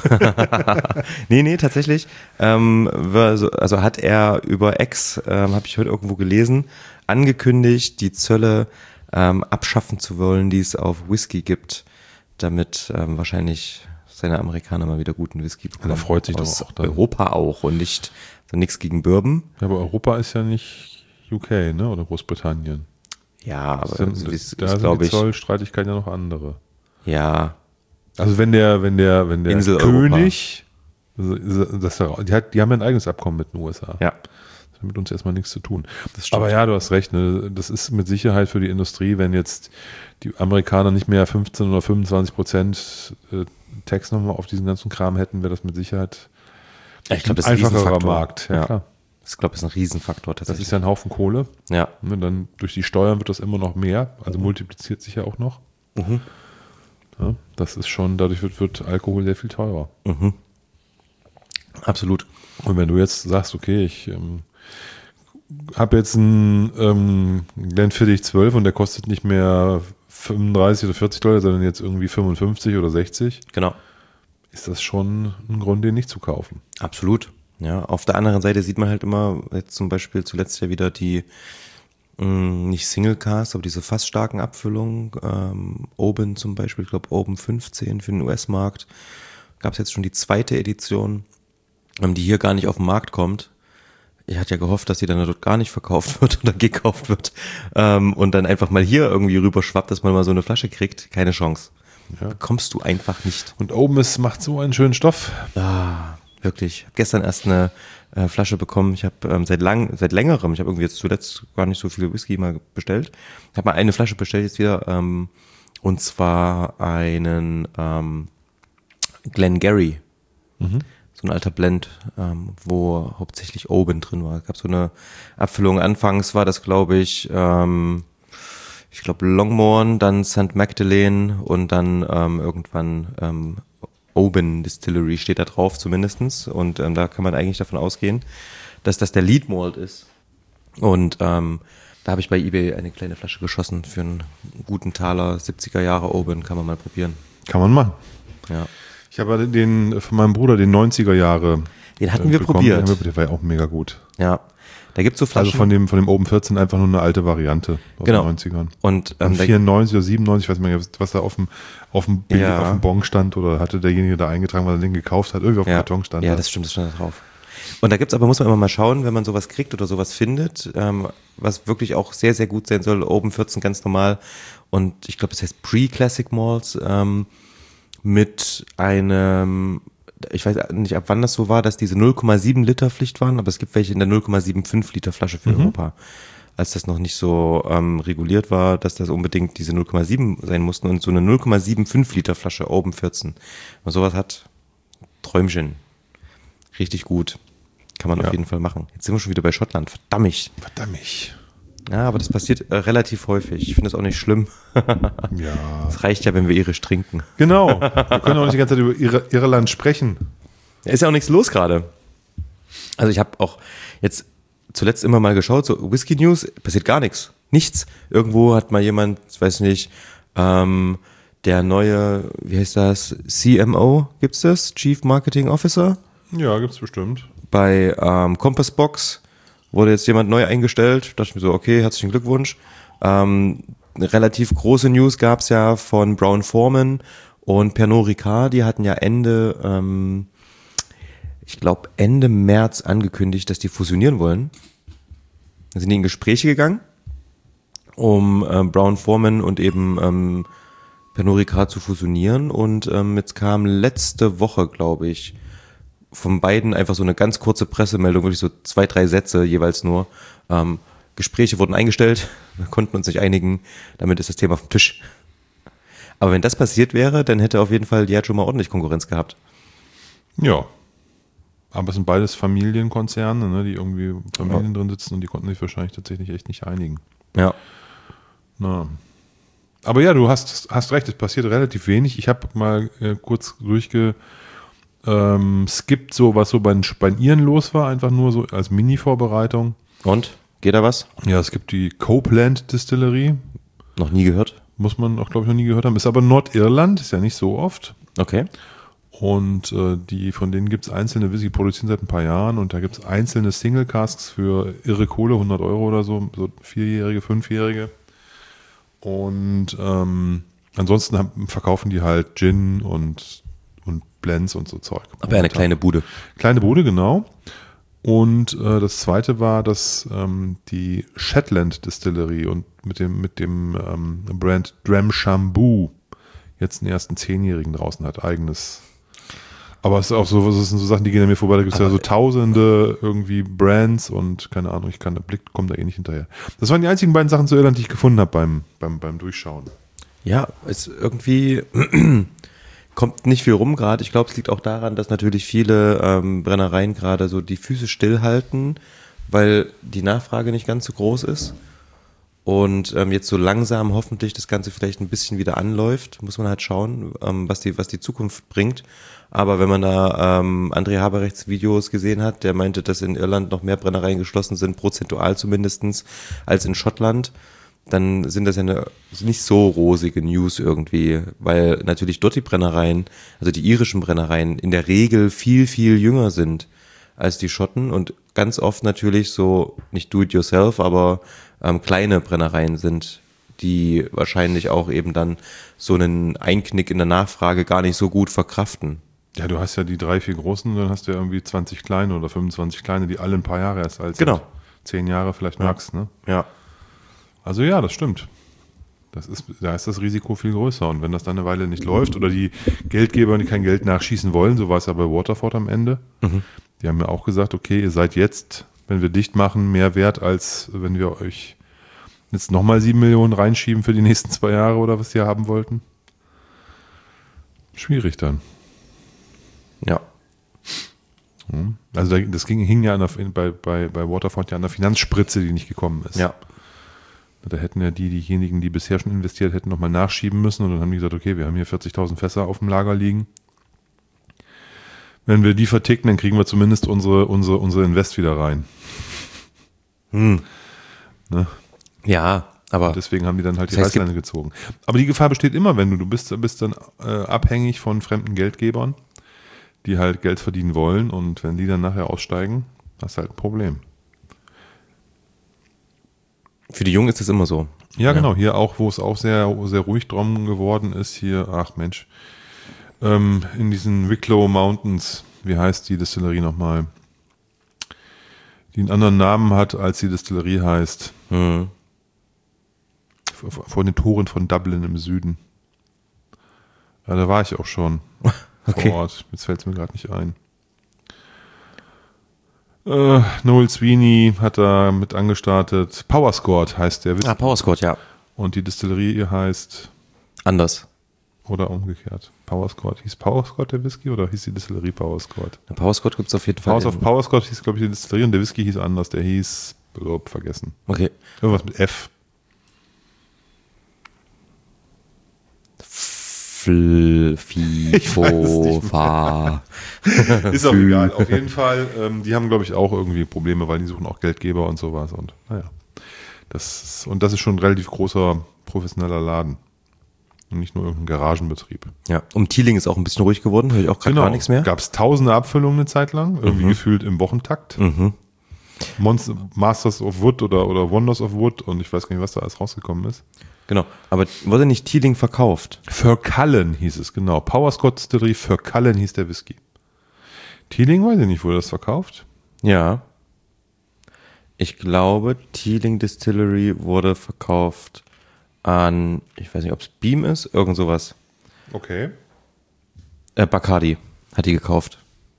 Nee, nee, tatsächlich. Ähm, war so, also hat er über X, ähm, habe ich heute irgendwo gelesen, angekündigt, die Zölle ähm, abschaffen zu wollen, die es auf Whisky gibt. damit ähm, wahrscheinlich seine Amerikaner mal wieder guten Whisky bekommen. Da freut sich aus doch auch dann. Europa auch und nicht so nichts gegen Bourbon. Ja, aber Europa ist ja nicht U K, ne? Oder Großbritannien. Ja, aber Sind, so wie es da ist, sind glaube die ich, Zollstreitigkeiten ja noch andere. ja, Also wenn der, wenn der, wenn der Insel König, das, die, hat, die haben ja ein eigenes Abkommen mit den U S A. ja, Das hat mit uns erstmal nichts zu tun. das stimmt. Aber ja, du hast recht, ne? Das ist mit Sicherheit für die Industrie, wenn jetzt die Amerikaner nicht mehr fünfzehn oder fünfundzwanzig Prozent äh, Tax nochmal auf diesen ganzen Kram hätten, wäre das mit Sicherheit Ja, ich glaube, das ein ist ein einfacherer Riesenfaktor. Markt. Ja, Ja. klar. Ich glaube, das ist ein Riesenfaktor Das tatsächlich. ist ja ein Haufen Kohle. ja, Ne, dann durch die Steuern wird das immer noch mehr, also multipliziert sich ja auch noch. Mhm. Ja, das ist schon, dadurch wird, wird Alkohol sehr viel teurer. absolut. Und wenn du jetzt sagst, okay, ich ähm, habe jetzt einen ähm, Glenfiddich zwölf und der kostet nicht mehr fünfunddreißig oder vierzig Dollar, sondern jetzt irgendwie fünfundfünfzig oder sechzig, Genau. ist das schon ein Grund, den nicht zu kaufen. Absolut. Ja, auf der anderen Seite sieht man halt immer, jetzt zum Beispiel zuletzt ja wieder die, mh, nicht Single Cast, aber diese fast starken Abfüllungen, ähm, Oben zum Beispiel, ich glaube Oben fünfzehn für den U S-Markt, gab es jetzt schon die zweite Edition, ähm, die hier gar nicht auf den Markt kommt. Ich hatte ja gehofft, dass die dann dort gar nicht verkauft wird oder gekauft wird ähm, und dann einfach mal hier irgendwie rüberschwappt, dass man mal so eine Flasche kriegt. Keine Chance. Ja. Bekommst du einfach nicht. Und oben ist, macht so einen schönen Stoff. Ah, wirklich. Ich habe gestern erst eine äh, Flasche bekommen. Ich habe ähm, seit lang, seit längerem, ich habe irgendwie jetzt zuletzt gar nicht so viele Whisky mal bestellt. Ich habe mal eine Flasche bestellt jetzt wieder ähm, und zwar einen ähm, Glengarry. So ein alter Blend, ähm, wo hauptsächlich Oben drin war. Es gab so eine Abfüllung. Anfangs war das, glaube ich, ähm, ich glaube Longmorn, dann Sankt Magdalene und dann ähm, irgendwann ähm, Oben Distillery steht da drauf zumindestens. Und ähm, da kann man eigentlich davon ausgehen, dass das der Lead Malt ist. Und ähm, da habe ich bei eBay eine kleine Flasche geschossen für einen guten Taler, siebziger Jahre Oben, kann man mal probieren. Kann man machen. Ja. Ich habe den von meinem Bruder den neunziger Jahre. Den hatten wir bekommen. probiert. Den, der war ja auch mega gut. Ja, da gibt's so Flaschen. Also von dem, von dem Oben vierzehn einfach nur eine alte Variante aus Genau. den neunzigern. Und ähm, Und da- vierundneunzig oder siebenundneunzig, ich weiß nicht mehr, was da auf dem, auf dem Bild, Ja. auf dem Bon stand oder hatte derjenige da eingetragen, weil er den gekauft hat. Irgendwie auf dem ja, Karton stand ja, da. das stimmt, das stand da drauf. Und da gibt's aber, muss man immer mal schauen, wenn man sowas kriegt oder sowas findet, ähm, was wirklich auch sehr, sehr gut sein soll. Oben vierzehn ganz normal. Und ich glaube, das heißt Pre-Classic Malls ähm, mit einem, ich weiß nicht, ab wann das so war, dass diese null Komma sieben Liter Pflicht waren, aber es gibt welche in der null Komma fünfundsiebzig Liter Flasche für Europa. Als das noch nicht so ähm, reguliert war, dass das unbedingt diese null Komma sieben sein mussten und so eine null Komma fünfundsiebzig Liter Flasche Open vierzehn. Wenn man sowas hat, Träumchen. Richtig gut. Kann man Ja. auf jeden Fall machen. Jetzt sind wir schon wieder bei Schottland. Verdammt. Verdammt. Ja, aber das passiert äh, relativ häufig. Ich finde das auch nicht schlimm. Ja. Es reicht ja, wenn wir irisch trinken. Genau. Wir können auch nicht die ganze Zeit über Ir- Irland sprechen. Ist ja auch nichts los gerade. Also ich habe auch jetzt zuletzt immer mal geschaut, so Whisky News, passiert gar nichts. Nichts. Irgendwo hat mal jemand, ich weiß nicht, ähm, der neue, wie heißt das, C M O, gibt's das? Chief Marketing Officer? Ja, gibt's bestimmt. Bei ähm, Compass Box wurde jetzt jemand neu eingestellt. Da dachte ich mir so, okay, herzlichen Glückwunsch. Ähm, eine relativ große News gab's ja von Brown Forman und Pernod Ricard. Die hatten ja Ende, ähm, ich glaube Ende März angekündigt, dass die fusionieren wollen. Da sind die in Gespräche gegangen, um ähm, Brown Forman und eben ähm, Pernod Ricard zu fusionieren. Und ähm, jetzt kam letzte Woche, glaube ich, von beiden einfach so eine ganz kurze Pressemeldung, wirklich so zwei, drei Sätze jeweils nur. Ähm, Gespräche wurden eingestellt, wir konnten uns nicht einigen, damit ist das Thema vom Tisch. Aber wenn das passiert wäre, dann hätte auf jeden Fall Diageo mal ordentlich Konkurrenz gehabt. Ja. Aber es sind beides Familienkonzerne, ne, die irgendwie Familien drin sitzen und die konnten sich wahrscheinlich tatsächlich echt nicht einigen. Ja. Na. Aber ja, du hast, hast recht, es passiert relativ wenig. Ich habe mal äh, kurz durchge ähm, skippt so, was so bei, den- bei den Iren los war, einfach nur so als Mini-Vorbereitung. Und? Geht da was? Ja, es gibt die Copeland Distillery, Noch nie gehört? muss man auch, glaube ich, noch nie gehört haben. Ist aber Nordirland, ist ja nicht so oft. Okay. Und äh, die, von denen gibt es einzelne Whisky, produzieren seit ein paar Jahren und da gibt es einzelne Single Casks für irre Kohle, hundert Euro oder so, so vierjährige, fünfjährige. Und ähm, ansonsten haben, verkaufen die halt Gin und, und Blends und so Zeug. Aber eine kleine Bude. Kleine Bude, genau. Und äh, das zweite war, dass ähm, die Shetland Distillery und mit dem, mit dem ähm, Brand Dramshambo jetzt einen ersten Zehnjährigen draußen hat, eigenes. Aber es ist auch so, das sind so Sachen, die gehen an mir vorbei, da gibt es ja so tausende irgendwie Brands und keine Ahnung, ich kann, der Blick kommt da eh nicht hinterher. Das waren die einzigen beiden Sachen zu Irland, die ich gefunden habe beim, beim, beim Durchschauen. Ja, es irgendwie kommt nicht viel rum gerade. Ich glaube, es liegt auch daran, dass natürlich viele ähm, Brennereien gerade so die Füße stillhalten, weil die Nachfrage nicht ganz so groß ist. Und ähm, jetzt so langsam hoffentlich das Ganze vielleicht ein bisschen wieder anläuft, muss man halt schauen, ähm, was die was die Zukunft bringt. Aber wenn man da ähm, André Haberechts Videos gesehen hat, der meinte, dass in Irland noch mehr Brennereien geschlossen sind, prozentual zumindestens, als in Schottland, dann sind das ja eine nicht so rosige News irgendwie, weil natürlich dort die Brennereien, also die irischen Brennereien, in der Regel viel, viel jünger sind als die Schotten und ganz oft natürlich so, nicht do-it-yourself, aber ähm, kleine Brennereien sind, die wahrscheinlich auch eben dann so einen Einknick in der Nachfrage gar nicht so gut verkraften. Ja, du hast ja die drei, vier großen und dann hast du ja irgendwie zwanzig kleine oder fünfundzwanzig kleine, die alle ein paar Jahre erst alt sind. Genau. Zehn Jahre vielleicht max, ne? Ja. Also ja, das stimmt. Das ist, da ist das Risiko viel größer. Und wenn das dann eine Weile nicht läuft oder die Geldgeber, die kein Geld nachschießen wollen, so war es ja bei Waterford am Ende, mhm. die haben ja auch gesagt, okay, ihr seid jetzt, wenn wir dicht machen, mehr wert, als wenn wir euch jetzt nochmal sieben Millionen reinschieben für die nächsten zwei Jahre oder was ihr haben wollten. Schwierig dann. Ja. Also das ging, hing ja an der, bei, bei, bei Waterford ja an der Finanzspritze, die nicht gekommen ist. Ja. Da hätten ja die, diejenigen, die bisher schon investiert hätten, nochmal nachschieben müssen. Und dann haben die gesagt, okay, wir haben hier vierzigtausend Fässer auf dem Lager liegen. Wenn wir die verticken, dann kriegen wir zumindest unsere, unsere, unsere Invest wieder rein. Hm. Ne? Ja, aber... Und deswegen haben die dann halt die das heißt, Reißleine gezogen. Aber die Gefahr besteht immer, wenn du, du bist, bist dann äh, abhängig von fremden Geldgebern, die halt Geld verdienen wollen. Und wenn die dann nachher aussteigen, hast du halt ein Problem. Für die Jungen ist das immer so. Ja, genau. Hier auch, wo es auch sehr, sehr ruhig drum geworden ist, hier, ach Mensch, ähm, in diesen Wicklow Mountains, wie heißt die Distillerie nochmal? Die einen anderen Namen hat, als die Distillerie heißt. Mhm. Vor, vor den Toren von Dublin im Süden. Ja, da war ich auch schon okay. vor Ort. Jetzt fällt es mir gerade nicht ein. Uh, Noel Sweeney hat da mit angestartet. Powerscourt heißt der Whisky. Ah, Powerscourt, ja. Und die Distillerie heißt... Anders. Oder umgekehrt. Powerscourt. Hieß Powerscourt der Whisky oder hieß die Distillerie Powerscourt? Der Powerscourt gibt es auf jeden Fall. House of Powerscourt hieß, glaube ich, die Distillerie und der Whisky hieß anders. Der hieß... Oh, vergessen. Okay. Irgendwas mit F. Fl, Fi, Fo, Fa. Ist auch egal. Auf jeden Fall, ähm, die haben, glaube ich, auch irgendwie Probleme, weil die suchen auch Geldgeber und sowas. Und naja, das ist, und das ist schon ein relativ großer professioneller Laden. Und nicht nur irgendein Garagenbetrieb. Ja, um Thieling ist auch ein bisschen ruhig geworden, höre ich auch gerade genau. gar nichts mehr. Gab es tausende Abfüllungen eine Zeit lang, irgendwie mhm. gefühlt im Wochentakt. Mhm. Monster, Masters of Wood oder, oder Wonders of Wood und ich weiß gar nicht, was da alles rausgekommen ist. Genau, aber wurde nicht Thieling verkauft? Vercullen hieß es, genau. Powerscourt Distillery Vercullen hieß der Whisky. Thieling, weiß ich nicht, wurde das verkauft? Ja. Ich glaube, Thieling Distillery wurde verkauft an, ich weiß nicht, ob es Beam ist, irgend sowas. Okay. Äh, Bacardi hat die gekauft.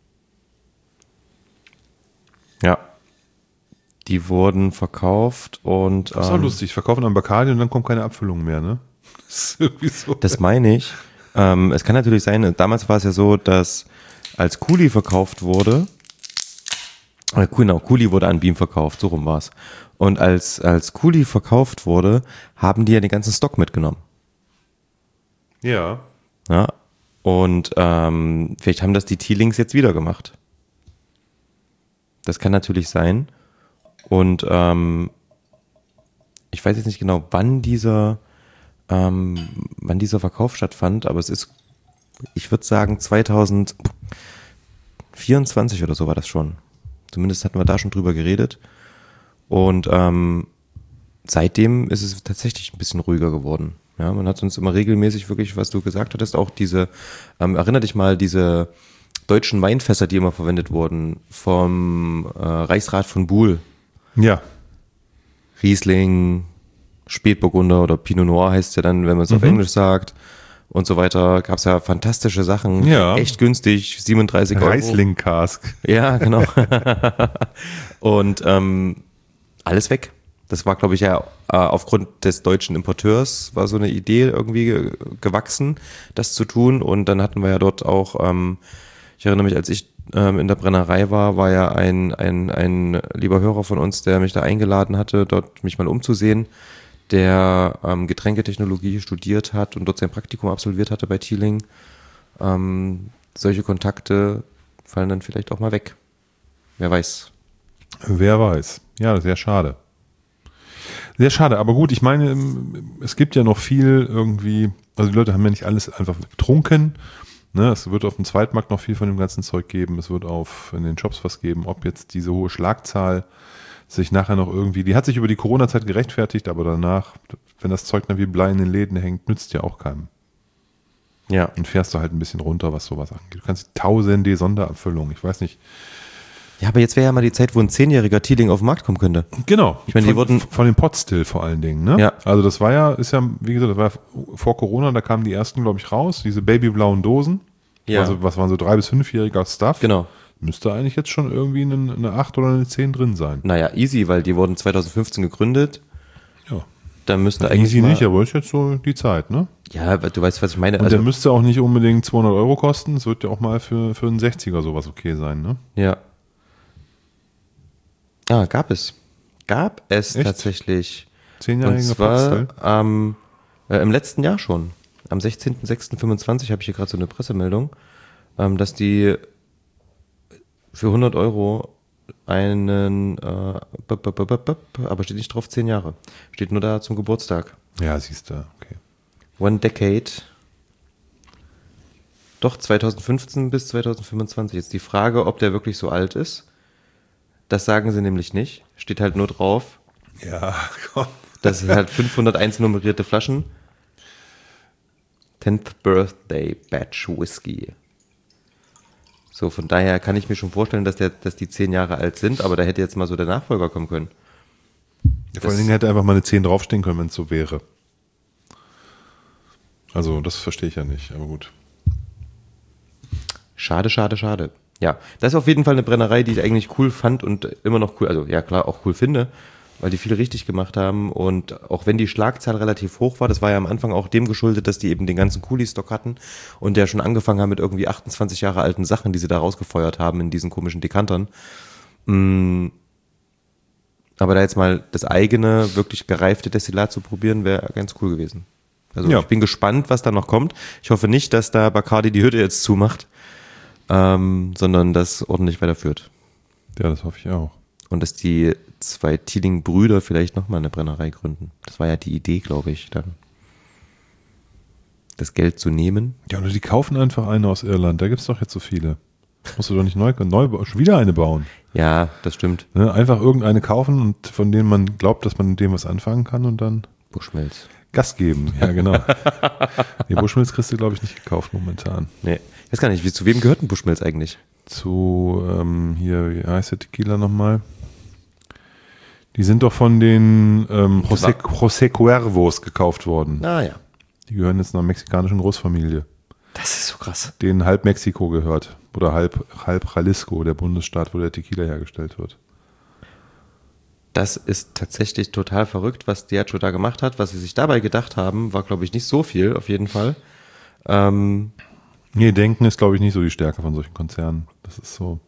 Ja. Die wurden verkauft und... Das ist auch ähm, lustig, verkaufen an Bacardi und dann kommt keine Abfüllung mehr, ne? Das ist irgendwie so. Das meine ich. Ähm, es kann natürlich sein, damals war es ja so, dass als Cooley verkauft wurde, äh, genau, Cooley wurde an Beam verkauft, so rum war es. Und als, als Cooley verkauft wurde, haben die ja den ganzen Stock mitgenommen. Ja. Ja. Und ähm, vielleicht haben das die Thielings jetzt wieder gemacht. Das kann natürlich sein. Und ähm, ich weiß jetzt nicht genau, wann dieser, ähm, wann dieser Verkauf stattfand, aber es ist, ich würde sagen, zwanzig vierundzwanzig oder so war das schon. Zumindest hatten wir da schon drüber geredet. Und ähm, seitdem ist es tatsächlich ein bisschen ruhiger geworden. Ja, man hat uns immer regelmäßig wirklich, was du gesagt hattest, auch diese, ähm, erinner dich mal, diese deutschen Weinfässer, die immer verwendet wurden, vom äh, Reichsrat von Buhl. Ja. Riesling, Spätburgunder oder Pinot Noir heißt es ja dann, wenn man es Mhm. auf Englisch sagt und so weiter. Gab es ja fantastische Sachen, Ja. echt günstig, siebenunddreißig Euro. Riesling-Cask. Ja, genau. Und ähm, alles weg. Das war, glaube ich, ja äh, aufgrund des deutschen Importeurs war so eine Idee irgendwie ge- gewachsen, das zu tun. Und dann hatten wir ja dort auch, ähm, ich erinnere mich, als ich ähm, in der Brennerei war, war ja ein, ein, ein lieber Hörer von uns, der mich da eingeladen hatte, dort mich mal umzusehen, der ähm, Getränketechnologie studiert hat und dort sein Praktikum absolviert hatte bei Thieling. Ähm, solche Kontakte fallen dann vielleicht auch mal weg. Wer weiß. Wer weiß. Ja, sehr schade. Sehr schade, aber gut, ich meine, es gibt ja noch viel irgendwie, also die Leute haben ja nicht alles einfach getrunken. Ne? Es wird auf dem Zweitmarkt noch viel von dem ganzen Zeug geben. Es wird auf in den Shops was geben, ob jetzt diese hohe Schlagzahl sich nachher noch irgendwie, die hat sich über die Corona-Zeit gerechtfertigt, aber danach, wenn das Zeug dann wie Blei in den Läden hängt, nützt ja auch keinem. Ja. Und fährst du halt ein bisschen runter, was sowas angeht. Du kannst tausende Sonderabfüllungen, ich weiß nicht. Ja, aber jetzt wäre ja mal die Zeit, wo ein zehnjähriger Thieling auf den Markt kommen könnte. Genau. Ich meine, die von, wurden- von dem Potstill vor allen Dingen, ne? Ja. Also das war ja, ist ja, wie gesagt, das war vor Corona, da kamen die ersten, glaube ich, raus, diese babyblauen Dosen. Ja. Also was waren so drei- bis fünfjähriger Stuff. Genau. Müsste eigentlich jetzt schon irgendwie eine, eine acht oder eine zehn drin sein. Naja, easy, weil die wurden zwanzig fünfzehn gegründet. Ja. Da müsste eigentlich Easy mal, nicht, aber ist jetzt so die Zeit, ne? Ja, du weißt, was ich meine. Und Also, der müsste auch nicht unbedingt zweihundert Euro kosten. Es wird ja auch mal für, für einen sechziger sowas okay sein, ne? ja. Ja, gab es. Gab es Echt? tatsächlich. Und Zehnjähriger zwar Potstill. am, äh, im letzten Jahr schon. Am sechzehnten sechsten fünfundzwanzig habe ich hier gerade so eine Pressemeldung, ähm, dass die für hundert Euro einen, äh, bup, bup, bup, bup, bup, aber steht nicht drauf, zehn Jahre. Steht nur da zum Geburtstag. Ja, siehst du, okay. One Decade. Doch, zwanzig fünfzehn bis zwanzig fünfundzwanzig. Jetzt die Frage, ob der wirklich so alt ist. Das sagen sie nämlich nicht. Steht halt nur drauf. Ja, komm. Das sind halt fünfhunderteins nummerierte Flaschen. tenth Birthday Batch Whisky. So, von daher kann ich mir schon vorstellen, dass, der, dass die zehn Jahre alt sind, aber da hätte jetzt mal so der Nachfolger kommen können. Ja, vor allen Dingen hätte einfach mal eine zehn draufstehen können, wenn es so wäre. Also, das verstehe ich ja nicht, aber gut. Schade, schade, schade. Ja, das ist auf jeden Fall eine Brennerei, die ich eigentlich cool fand und immer noch cool, also ja klar, auch cool finde, weil die viel richtig gemacht haben und auch wenn die Schlagzahl relativ hoch war, das war ja am Anfang auch dem geschuldet, dass die eben den ganzen Cooley-Stock hatten und der schon angefangen haben mit irgendwie achtundzwanzig Jahre alten Sachen, die sie da rausgefeuert haben in diesen komischen Dekantern. Mm, aber da jetzt mal das eigene, wirklich gereifte Destillat zu probieren, wäre ganz cool gewesen. Also Ja. ich bin gespannt, was da noch kommt. Ich hoffe nicht, dass da Bacardi die Hütte jetzt zumacht. Ähm, sondern das ordentlich weiterführt. Ja, das hoffe ich auch. Und dass die zwei Thieling-Brüder vielleicht nochmal eine Brennerei gründen. Das war ja die Idee, glaube ich, dann. Das Geld zu nehmen. Ja, oder die kaufen einfach eine aus Irland. Da gibt es doch jetzt so viele. Musst du doch nicht neu, neu schon wieder eine bauen. Ja, das stimmt. Ne? Einfach irgendeine kaufen und von denen man glaubt, dass man mit dem was anfangen kann und dann Bushmills. Gas geben. Ja, genau. Die Bushmills kriegst du, glaube ich, nicht gekauft momentan. Nee, ich weiß gar nicht, wie, zu wem gehört ein Bushmills eigentlich? Zu, ähm, hier, wie heißt der Tequila nochmal? Die sind doch von den ähm, José, José Cuervos gekauft worden. Ah ja. Die gehören jetzt einer mexikanischen Großfamilie, Das ist so krass. denen halb Mexiko gehört. Oder halb, halb Jalisco, der Bundesstaat, wo der Tequila hergestellt wird. Das ist tatsächlich total verrückt, was Diageo da gemacht hat. Was sie sich dabei gedacht haben, war, glaube ich, nicht so viel, auf jeden Fall. Ähm, Nee, Denken ist, glaube ich, nicht so die Stärke von solchen Konzernen. Das ist so.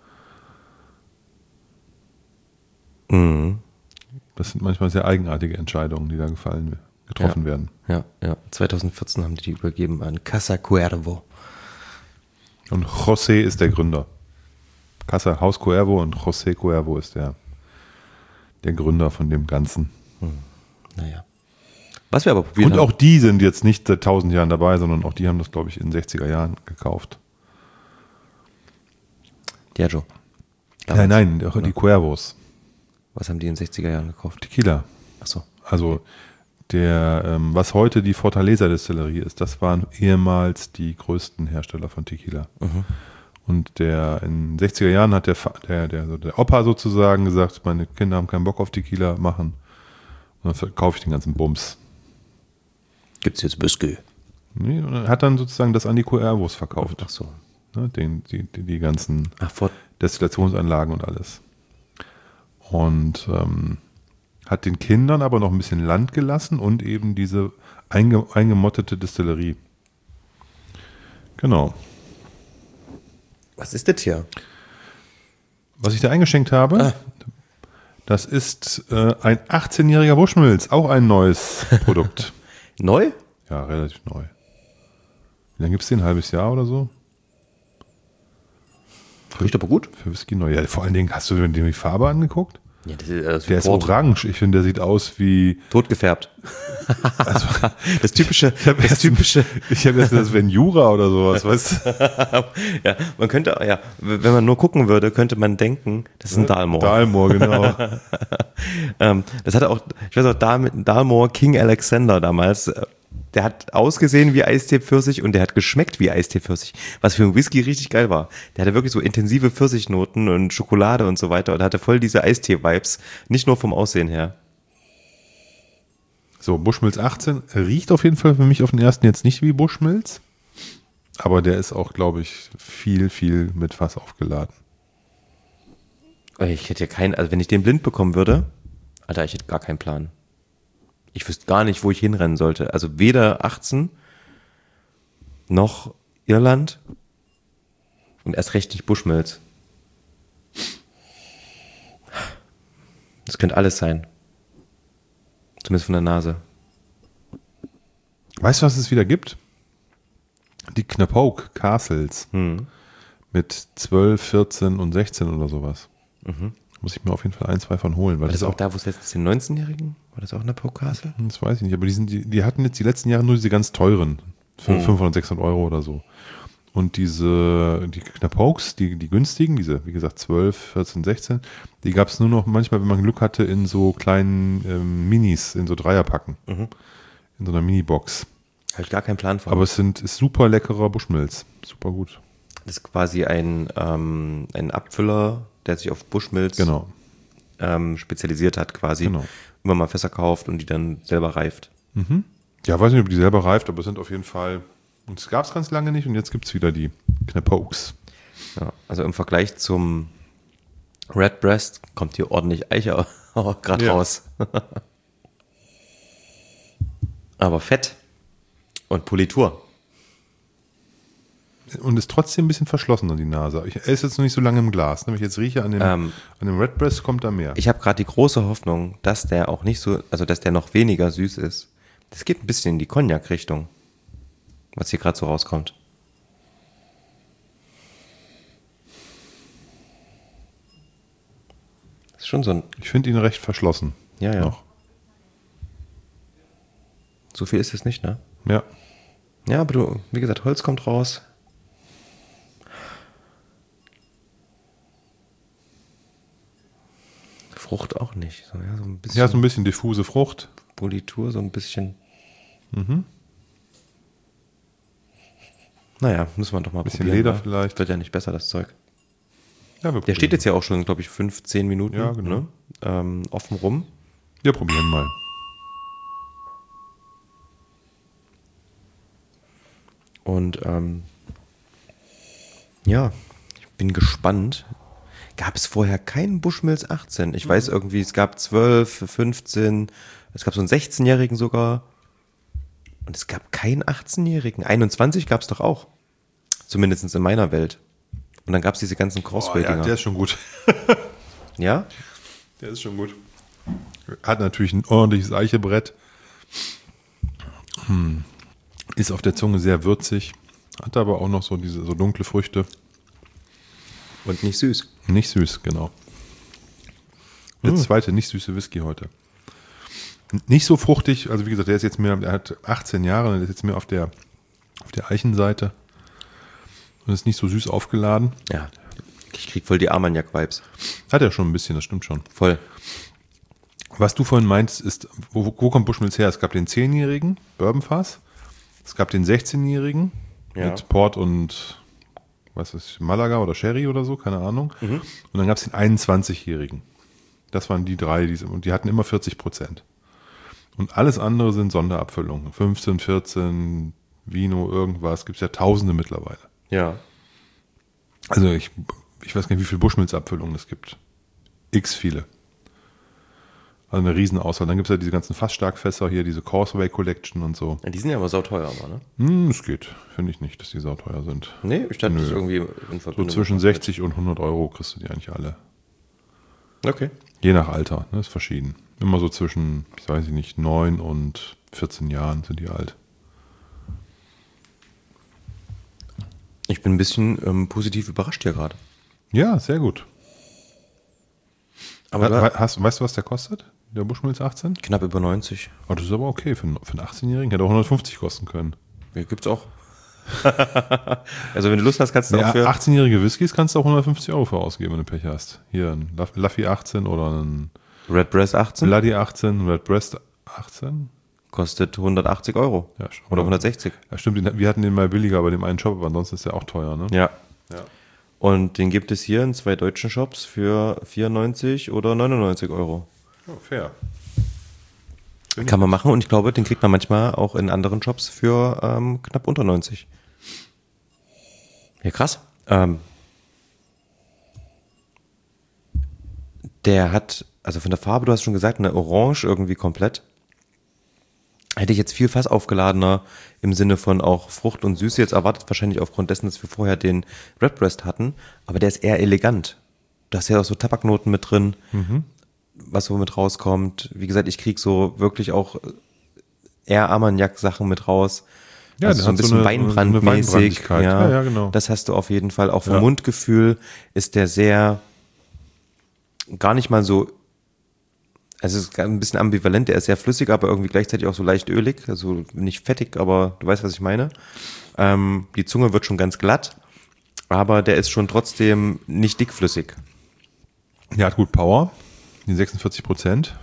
mh. Das sind manchmal sehr eigenartige Entscheidungen, die da gefallen, getroffen Ja. werden. Ja, ja. zwanzig vierzehn haben die die übergeben an Casa Cuervo. Und José ist der Gründer. Casa Haus Cuervo und José Cuervo ist der, der Gründer von dem Ganzen. Naja. Was wir aber probiert Und haben. auch die sind jetzt nicht seit tausend Jahren dabei, sondern auch die haben das, glaube ich, in den sechziger Jahren gekauft. Diageo. Nein, nein, die, die Cuervos. Was haben die in den sechziger Jahren gekauft? Tequila. Achso. Also der, ähm, was heute die Fortaleza Distillerie ist, das waren ehemals die größten Hersteller von Tequila. Mhm. Und der in den sechziger Jahren hat der, der, der, der Opa sozusagen gesagt, meine Kinder haben keinen Bock auf Tequila, machen. Und dann verkaufe ich den ganzen Bums. Gibt's jetzt Whisky? Nee, und er hat dann sozusagen das an die Q R-Wurst verkauft. Ach so. Ne, den, die, die, die ganzen Ach, vor Destillationsanlagen und alles. Und ähm, hat den Kindern aber noch ein bisschen Land gelassen und eben diese einge, eingemottete Distillerie. Genau. Was ist das hier? Was ich da eingeschenkt habe, Ah. das ist äh, ein achtzehnjähriger Bushmills, auch ein neues Produkt. Neu? Ja, relativ neu. Wie lange gibt es den? Ein halbes Jahr oder so? Riecht aber gut. Für Whisky neu. Ja, vor allen Dingen, hast du dir die Farbe angeguckt? Ja, das ist, das Der ist Port. orange. Ich finde, der sieht aus wie... Tot gefärbt. Also, Das typische, ich habe das erst, typische. ich hab erst das Ventura oder sowas, weißt du? Ja, man könnte, ja, wenn man nur gucken würde, könnte man denken, das ist ein Dalmor. Dalmor, genau. Ähm, das hatte auch, ich weiß auch, Dal- Dalmor King Alexander damals, äh, der hat ausgesehen wie Eistee Pfirsich und der hat geschmeckt wie Eistee Pfirsich, was für einen Whisky richtig geil war. Der hatte wirklich so intensive Pfirsichnoten und Schokolade und so weiter und hatte voll diese Eistee-Vibes, nicht nur vom Aussehen her. So, Bushmills achtzehn riecht auf jeden Fall für mich auf den ersten jetzt nicht wie Bushmills, aber der ist auch, glaube ich, viel, viel mit Fass aufgeladen. Ich hätte ja keinen, also wenn ich den blind bekommen würde, Alter, ich hätte gar keinen Plan. Ich wüsste gar nicht, wo ich hinrennen sollte. Also weder achtzehn noch Irland und erst recht nicht Bushmills. Das könnte alles sein. Zumindest von der Nase. Weißt du, was es wieder gibt? Die Knapoke Castles Hm. mit zwölf, vierzehn und sechzehn oder sowas. Mhm. Muss ich mir auf jeden Fall ein, zwei von holen. Weil War das das auch da, wo es letztens den neunzehnjährigen? War das auch in der Poke Castle? Das weiß ich nicht, aber die, sind, die, die hatten jetzt die letzten Jahre nur diese ganz teuren. Für Hm. fünfhundert, sechshundert Euro oder so. Und diese, die Knapokes, die, die günstigen, diese, wie gesagt, zwölf, vierzehn, sechzehn, die gab es nur noch manchmal, wenn man Glück hatte, in so kleinen ähm, Minis, in so Dreierpacken. Mhm. In so einer Minibox. Habe ich gar keinen Plan von. Aber es sind ist super leckerer Bushmills. Super gut. das ist quasi ein, ähm, ein Abfüller, der sich auf Bushmills Genau. ähm, spezialisiert hat quasi. Genau. Immer mal Fässer kauft und die dann selber reift. Ja, weiß nicht, ob die selber reift, aber es sind auf jeden Fall, und es gab es ganz lange nicht und jetzt gibt es wieder die Knapokes. Ja, also im Vergleich zum Redbreast kommt hier ordentlich Eicher gerade Ja. raus. Aber Fett und Politur. Und ist trotzdem ein bisschen verschlossen an die Nase. Ich, er ist jetzt noch nicht so lange im Glas. Wenn ich jetzt rieche, an dem, Ähm, an dem Redbreast kommt da mehr. Ich habe gerade die große Hoffnung, dass der auch nicht so, also dass der noch weniger süß ist. Das geht ein bisschen in die Cognac-Richtung, was hier gerade so rauskommt. Das ist schon so ein, Ich finde ihn recht verschlossen. ja, ja. Noch. So viel ist es nicht, ne? Ja. Ja, aber du, wie gesagt, Holz kommt raus. Frucht auch nicht. So, ja, so ein bisschen Ja, so ein bisschen diffuse Frucht. Politur, so ein bisschen. Mhm. Naja, müssen wir doch mal Bisschen probieren. Leder wa? vielleicht. Wird ja nicht besser, das Zeug. Ja, wir Der steht jetzt ja auch schon, glaube ich, fünf, zehn Minuten Ja, genau. ne? ähm, offen rum. Wir probieren mal. Und ähm, ja, ich bin gespannt. Gab es vorher keinen Bushmills achtzehn? Ich weiß irgendwie, es gab zwölf, fünfzehn, es gab so einen sechzehnjährigen sogar. Und es gab keinen achtzehnjährigen. einundzwanzig gab es doch auch. Zumindest in meiner Welt. Und dann gab es diese ganzen Oh, ja, Crossway-Dinger. der ist schon gut. Ja? Der ist schon gut. Hat natürlich ein ordentliches Eichebrett. Hm. Ist auf der Zunge sehr würzig. Hat aber auch noch so diese so dunkle Früchte. Und nicht süß. Nicht süß, genau. Der zweite nicht süße Whisky heute. Nicht so fruchtig, also wie gesagt, der ist jetzt mehr, der hat achtzehn Jahre, der ist jetzt mehr auf der, auf der Eichenseite und ist nicht so süß aufgeladen. Ja. Ich krieg voll die Armagnac-Vibes. Hat er schon ein bisschen, das stimmt schon. Voll. Was du vorhin meinst, ist, wo, wo kommt Bushmills her? Es gab den zehnjährigen Bourbonfass, es gab den sechzehnjährigen Ja. mit Port und was ist Malaga oder Sherry oder so, keine Ahnung. Mhm. Und dann gab es den einundzwanzigjährigen. Das waren die drei, die, und die hatten immer vierzig Prozent. Und alles andere sind Sonderabfüllungen. fünfzehn, vierzehn, Vino, irgendwas. Gibt es ja tausende mittlerweile. Ja. Also ich, ich weiß gar nicht, wie viele Bushmills-Abfüllungen es gibt. X viele. Also eine Riesenauswahl. Dann gibt es ja diese ganzen Fassstarkfässer hier, diese Causeway Collection und so. Ja, die sind ja aber sauteuer, aber, ne? Hm, es geht. Finde ich nicht, dass die sauteuer sind. Nee, ich dachte, Nö. das ist irgendwie in So Verbindung. zwischen mit- sechzig und hundert Euro kriegst du die eigentlich alle. Okay. Je nach Alter, ne, ist verschieden. Immer so zwischen, ich weiß nicht, neun und vierzehn Jahren sind die alt. Ich bin ein bisschen ähm, positiv überrascht hier gerade. Ja, sehr gut. Aber We- da, hast, weißt du, was der kostet? Der Bushmills achtzehn? knapp über neunzig. Oh, das ist aber okay für, einen- für einen achtzehnjährigen. Hätte auch hundertfünfzig kosten können. Ja, gibt's auch. Also wenn du Lust hast, kannst du Ja, auch für... achtzehnjährige Whiskys kannst du auch hundertfünfzig Euro für ausgeben, wenn du Pech hast. Hier ein Luff- Luffy achtzehn oder ein Red Breast achtzehn Bloody achtzehn, Red Breast achtzehn. kostet hundertachtzig Euro. Ja, schon. Oder hundertsechzig. Ja, stimmt, den, wir hatten den mal billiger bei dem einen Shop, aber ansonsten ist der auch teuer, ne? Ja. Ja. Und den gibt es hier in zwei deutschen Shops für vierundneunzig oder neunundneunzig Euro. Oh, fair. Kann man machen und ich glaube, den kriegt man manchmal auch in anderen Shops für ähm, knapp unter neunzig. Ja, krass. Ähm, der hat, also von der Farbe, du hast schon gesagt, eine Orange irgendwie komplett. Hätte ich jetzt viel fass aufgeladener im Sinne von auch Frucht und Süße jetzt erwartet, wahrscheinlich aufgrund dessen, dass wir vorher den Redbreast hatten, aber der ist eher elegant. Da ist ja auch so Tabaknoten mit drin, was so mit rauskommt. Wie gesagt, ich krieg so wirklich auch eher Armagnac-Sachen mit raus. Ja, also der so ein hat so bisschen eine- Weinbrandmäßig. so eine Weinbrandigkeit. Ja, Ja, ja, genau. Das hast du auf jeden Fall. Auch vom Ja. Mundgefühl ist der sehr, gar nicht mal so, also es ist ein bisschen ambivalent, der ist sehr flüssig, aber irgendwie gleichzeitig auch so leicht ölig, also nicht fettig, aber du weißt, was ich meine. Ähm, die Zunge wird schon ganz glatt, aber der ist schon trotzdem nicht dickflüssig. Der hat gut Power, die sechsundvierzig Prozent.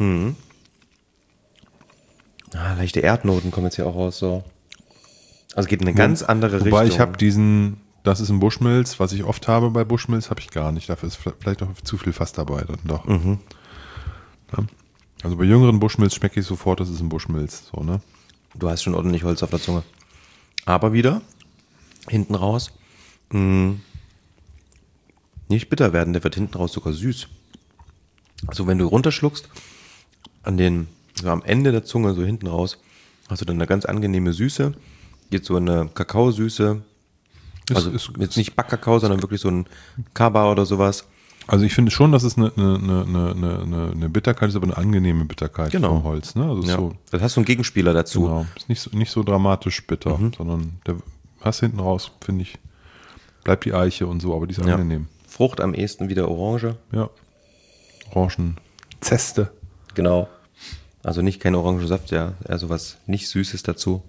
Ah, leichte Erdnoten kommen jetzt hier auch raus, so. Also geht in eine ganz andere Wobei Richtung. ich habe diesen, das ist ein Bushmills, was ich oft habe bei Bushmills, habe ich gar nicht. Dafür ist vielleicht auch zu viel Fass dabei. Dann doch. Mhm. Ja. Also bei jüngeren Bushmills schmecke ich sofort, das ist ein Bushmills. So, ne? Du hast schon ordentlich Holz auf der Zunge. Aber wieder, hinten raus, mh, nicht bitter werden, der wird hinten raus sogar süß. Also wenn du runterschluckst, an den, so am Ende der Zunge, so hinten raus, hast du dann eine ganz angenehme Süße, geht so eine Kakaosüße, Ist- also ist- jetzt nicht Backkakao, sondern wirklich so ein Kaba oder sowas. Also ich finde schon, dass es eine, eine, eine, eine, eine, eine Bitterkeit ist, aber eine angenehme Bitterkeit Genau. vom Holz. Ne? Also Ja. so, Das hast du einen Gegenspieler dazu. genau. Ist nicht so, nicht so dramatisch bitter, Mhm. sondern der hast hinten raus, finde ich, bleibt die Eiche und so, aber die ist Ja. angenehm. Frucht am ehesten wieder Orange. Ja. Orangenzeste. Genau. Also nicht kein Orangensaft, ja, eher sowas nicht Süßes dazu.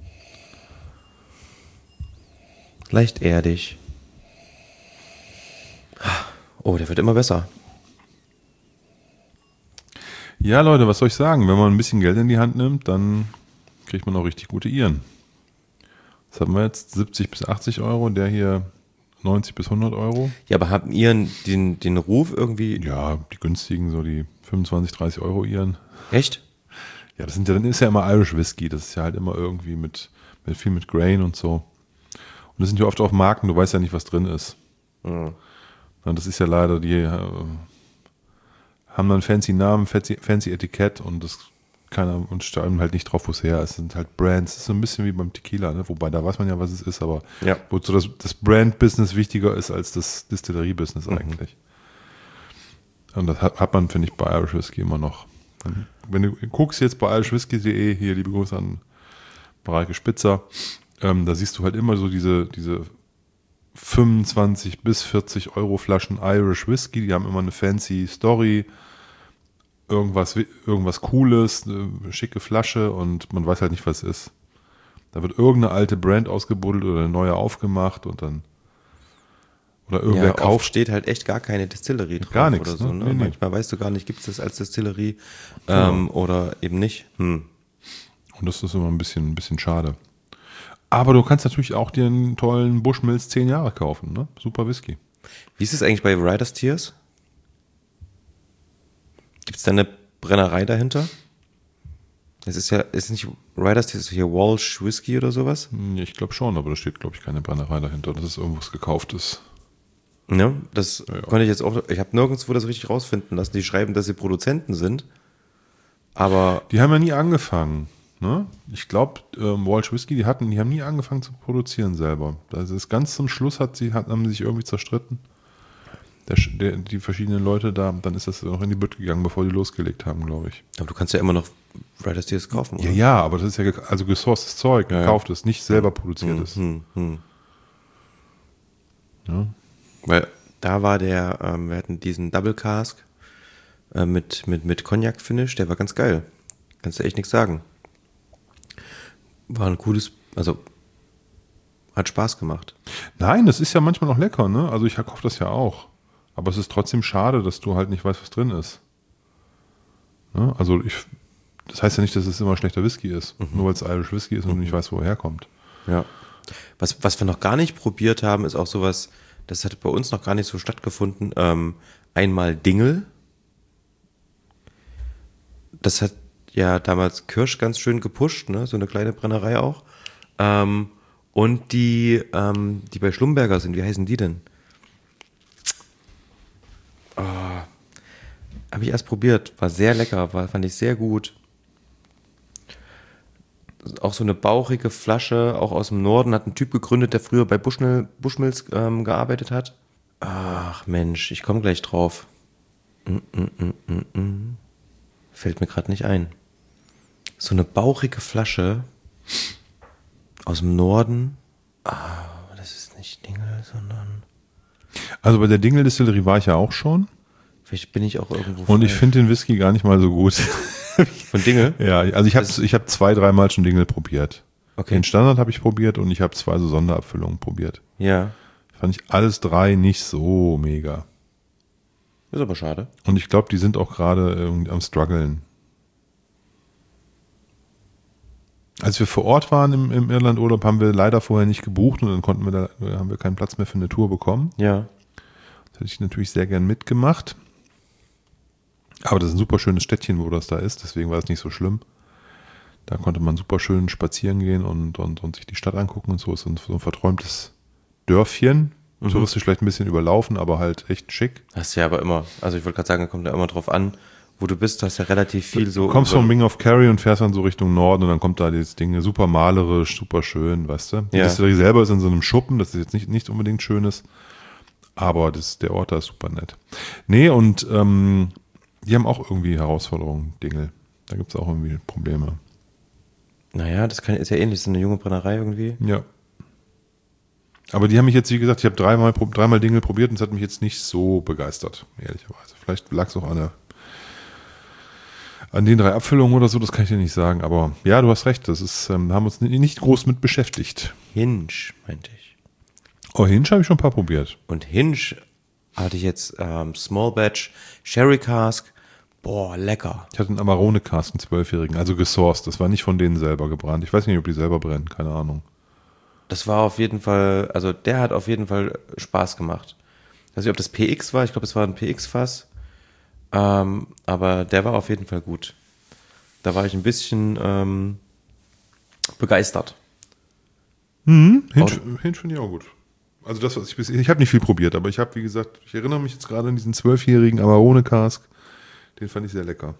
Leicht erdig. Oh, der wird immer besser. Ja, Leute, was soll ich sagen? Wenn man ein bisschen Geld in die Hand nimmt, dann kriegt man auch richtig gute Iren. Das haben wir jetzt siebzig bis achtzig Euro, der hier neunzig bis hundert Euro. Ja, aber haben ihr den, den Ruf irgendwie... Ja, die günstigen, so die fünfundzwanzig, dreißig Euro Iren. Echt? Ja, das sind ja, dann ist ja immer Irish Whisky. Das ist ja halt immer irgendwie mit, mit viel mit Grain und so. Und das sind ja oft auch Marken, du weißt ja nicht, was drin ist. Mhm. Und das ist ja leider, die äh, haben dann fancy Namen, fancy, fancy Etikett und das keiner und schreiben halt nicht drauf, wo es her ist. Es sind halt Brands. Das ist so ein bisschen wie beim Tequila, ne? Wobei da weiß man ja, was es ist, aber Ja. wozu das, das Brand-Business wichtiger ist als das Distillerie-Business Mhm. eigentlich. Und das hat, hat man, finde ich, bei Irish Whisky immer noch. Wenn du guckst jetzt bei irish whisky punkt de, hier liebe Grüße an Mareike Spitzer, ähm, da siehst du halt immer so diese, diese fünfundzwanzig bis vierzig Euro Flaschen Irish Whisky, die haben immer eine fancy Story, irgendwas, irgendwas Cooles, eine schicke Flasche und man weiß halt nicht, was es ist. Da wird irgendeine alte Brand ausgebuddelt oder eine neue aufgemacht und dann Oder irgendwer ja, kauft. oft steht halt echt gar keine Distillerie drauf Gar nichts, oder so. ne? Ne? Nee, nee. Manchmal weißt du gar nicht, gibt es das als Distillerie ähm, Genau. oder eben nicht. Hm. Und das ist immer ein bisschen, ein bisschen schade. Aber du kannst natürlich auch dir einen tollen Bushmills zehn Jahre kaufen, ne? Super Whisky. Wie ist es eigentlich bei Riders Tears? Gibt es da eine Brennerei dahinter? Es ist ja, es ist nicht Riders Tears, ist hier Walsh Whisky oder sowas? Hm, Ich glaube schon, aber da steht, glaube ich, keine Brennerei dahinter. Das ist irgendwas Gekauftes. Ne? Das Ja, ja. konnte ich jetzt auch, ich habe nirgendwo das richtig rausfinden lassen. Die schreiben, dass sie Produzenten sind, aber Die haben ja nie angefangen. Ne? Ich glaube, ähm, Walsh Whisky, die hatten, die haben nie angefangen zu produzieren selber. Das ist ganz zum Schluss hat sie, hat, haben sie sich irgendwie zerstritten. Der, Sch- der, die verschiedenen Leute da, dann ist das noch in die Bütt gegangen, bevor die losgelegt haben, glaube ich. aber du kannst ja immer noch Riders Tears kaufen, oder? Ja, ja, aber das ist ja ge- also gesourcetes Zeug, Ja, ja. gekauftes, nicht selber produziertes. Hm, hm. Ja. Weil da war der, ähm, wir hatten diesen Double Cask äh, mit, mit, mit Cognac-Finish, der war ganz geil. Kannst du echt nichts sagen. War ein cooles, also hat Spaß gemacht. Nein, das ist ja manchmal noch lecker, ne? Also ich kaufe das ja auch. Aber es ist trotzdem schade, dass du halt nicht weißt, was drin ist. Ne? Also ich, das heißt ja nicht, dass es immer schlechter Whisky ist. Nur weil es Irish Whisky ist und du nicht weißt, wo er herkommt. Ja. Was, was wir noch gar nicht probiert haben, ist auch sowas, das hat bei uns noch gar nicht so stattgefunden. Ähm, einmal Dingel. Das hat ja damals Kirsch ganz schön gepusht, ne? So eine kleine Brennerei auch. Ähm, und die, ähm, die bei Schlumberger sind, wie heißen die denn? Oh, habe ich erst probiert, war sehr lecker, war, fand ich sehr gut. Auch so eine bauchige Flasche, auch aus dem Norden, hat ein Typ gegründet, der früher bei Bushmill, Bushmills ähm, gearbeitet hat. Ach Mensch, ich komme gleich drauf. Mm, mm, mm, mm, mm. Fällt mir gerade nicht ein. So eine bauchige Flasche aus dem Norden. Ah, das ist nicht Dingel, sondern Also bei der Dingle-Distillerie war ich ja auch schon. vielleicht bin ich auch irgendwo Und ich falsch. finde den Whisky gar nicht mal so gut. Von Dingel? Ja, also ich habe ich hab zwei, dreimal schon Dingle probiert. Okay. Den Standard habe ich probiert und ich habe zwei so Sonderabfüllungen probiert. Ja, Fand ich alles drei nicht so mega. ist aber schade. Und ich glaube, die sind auch gerade irgendwie am struggeln. Als wir vor Ort waren im, im Irlandurlaub, haben wir leider vorher nicht gebucht und dann konnten wir da, haben wir keinen Platz mehr für eine Tour bekommen. Ja. Das hätte ich natürlich sehr gern mitgemacht. Aber das ist ein super schönes Städtchen, wo das da ist, deswegen war es nicht so schlimm. Da konnte man super schön spazieren gehen und, und, und sich die Stadt angucken und so. Es ist so ein verträumtes Dörfchen. Mhm. Touristisch vielleicht ein bisschen überlaufen, aber halt echt schick. Hast ja aber immer, also ich wollte gerade sagen, kommt ja immer drauf an, wo du bist, du hast ja relativ viel so. Du kommst über- vom Ring of Kerry und fährst dann so Richtung Norden und dann kommt da dieses Ding super malerisch, super schön, weißt du. Die Ja. Distillerie selber ist in so einem Schuppen, das ist jetzt nicht, nicht unbedingt schönes, aber das, der Ort da ist super nett. Nee, und ähm, die haben auch irgendwie Herausforderungen, Dinge. Da gibt es auch irgendwie Probleme. Naja, das kann, ist ja ähnlich, so eine junge Brennerei irgendwie. Ja. Aber die haben mich jetzt, wie gesagt, ich habe dreimal, pro- dreimal Dinge probiert und es hat mich jetzt nicht so begeistert, ehrlicherweise. Vielleicht lag es auch an, der, an den drei Abfüllungen oder so, das kann ich dir nicht sagen. Aber ja, du hast recht, das ist, ähm, haben uns nicht groß mit beschäftigt. Hinge, meinte ich. Oh, Hinge habe ich schon ein paar probiert. Und Hinge hatte ich jetzt ähm, Small Batch, Sherry Cask. Boah, lecker. Ich hatte einen Amarone-Cask, einen zwölfjährigen, also gesourced. Das war nicht von denen selber gebrannt. Ich weiß nicht, ob die selber brennen, keine Ahnung. Das war auf jeden Fall, also der hat auf jeden Fall Spaß gemacht. Ich weiß nicht, ob das P X war, ich glaube, es war ein P X-Fass. Ähm, aber der war auf jeden Fall gut. Da war ich ein bisschen ähm, begeistert. Mhm. Hinge, Auch- Hinge finde ich auch gut. Also das, was ich bis ich habe nicht viel probiert, aber ich habe, wie gesagt, ich erinnere mich jetzt gerade an diesen zwölfjährigen Amarone-Cask. Den fand ich sehr lecker.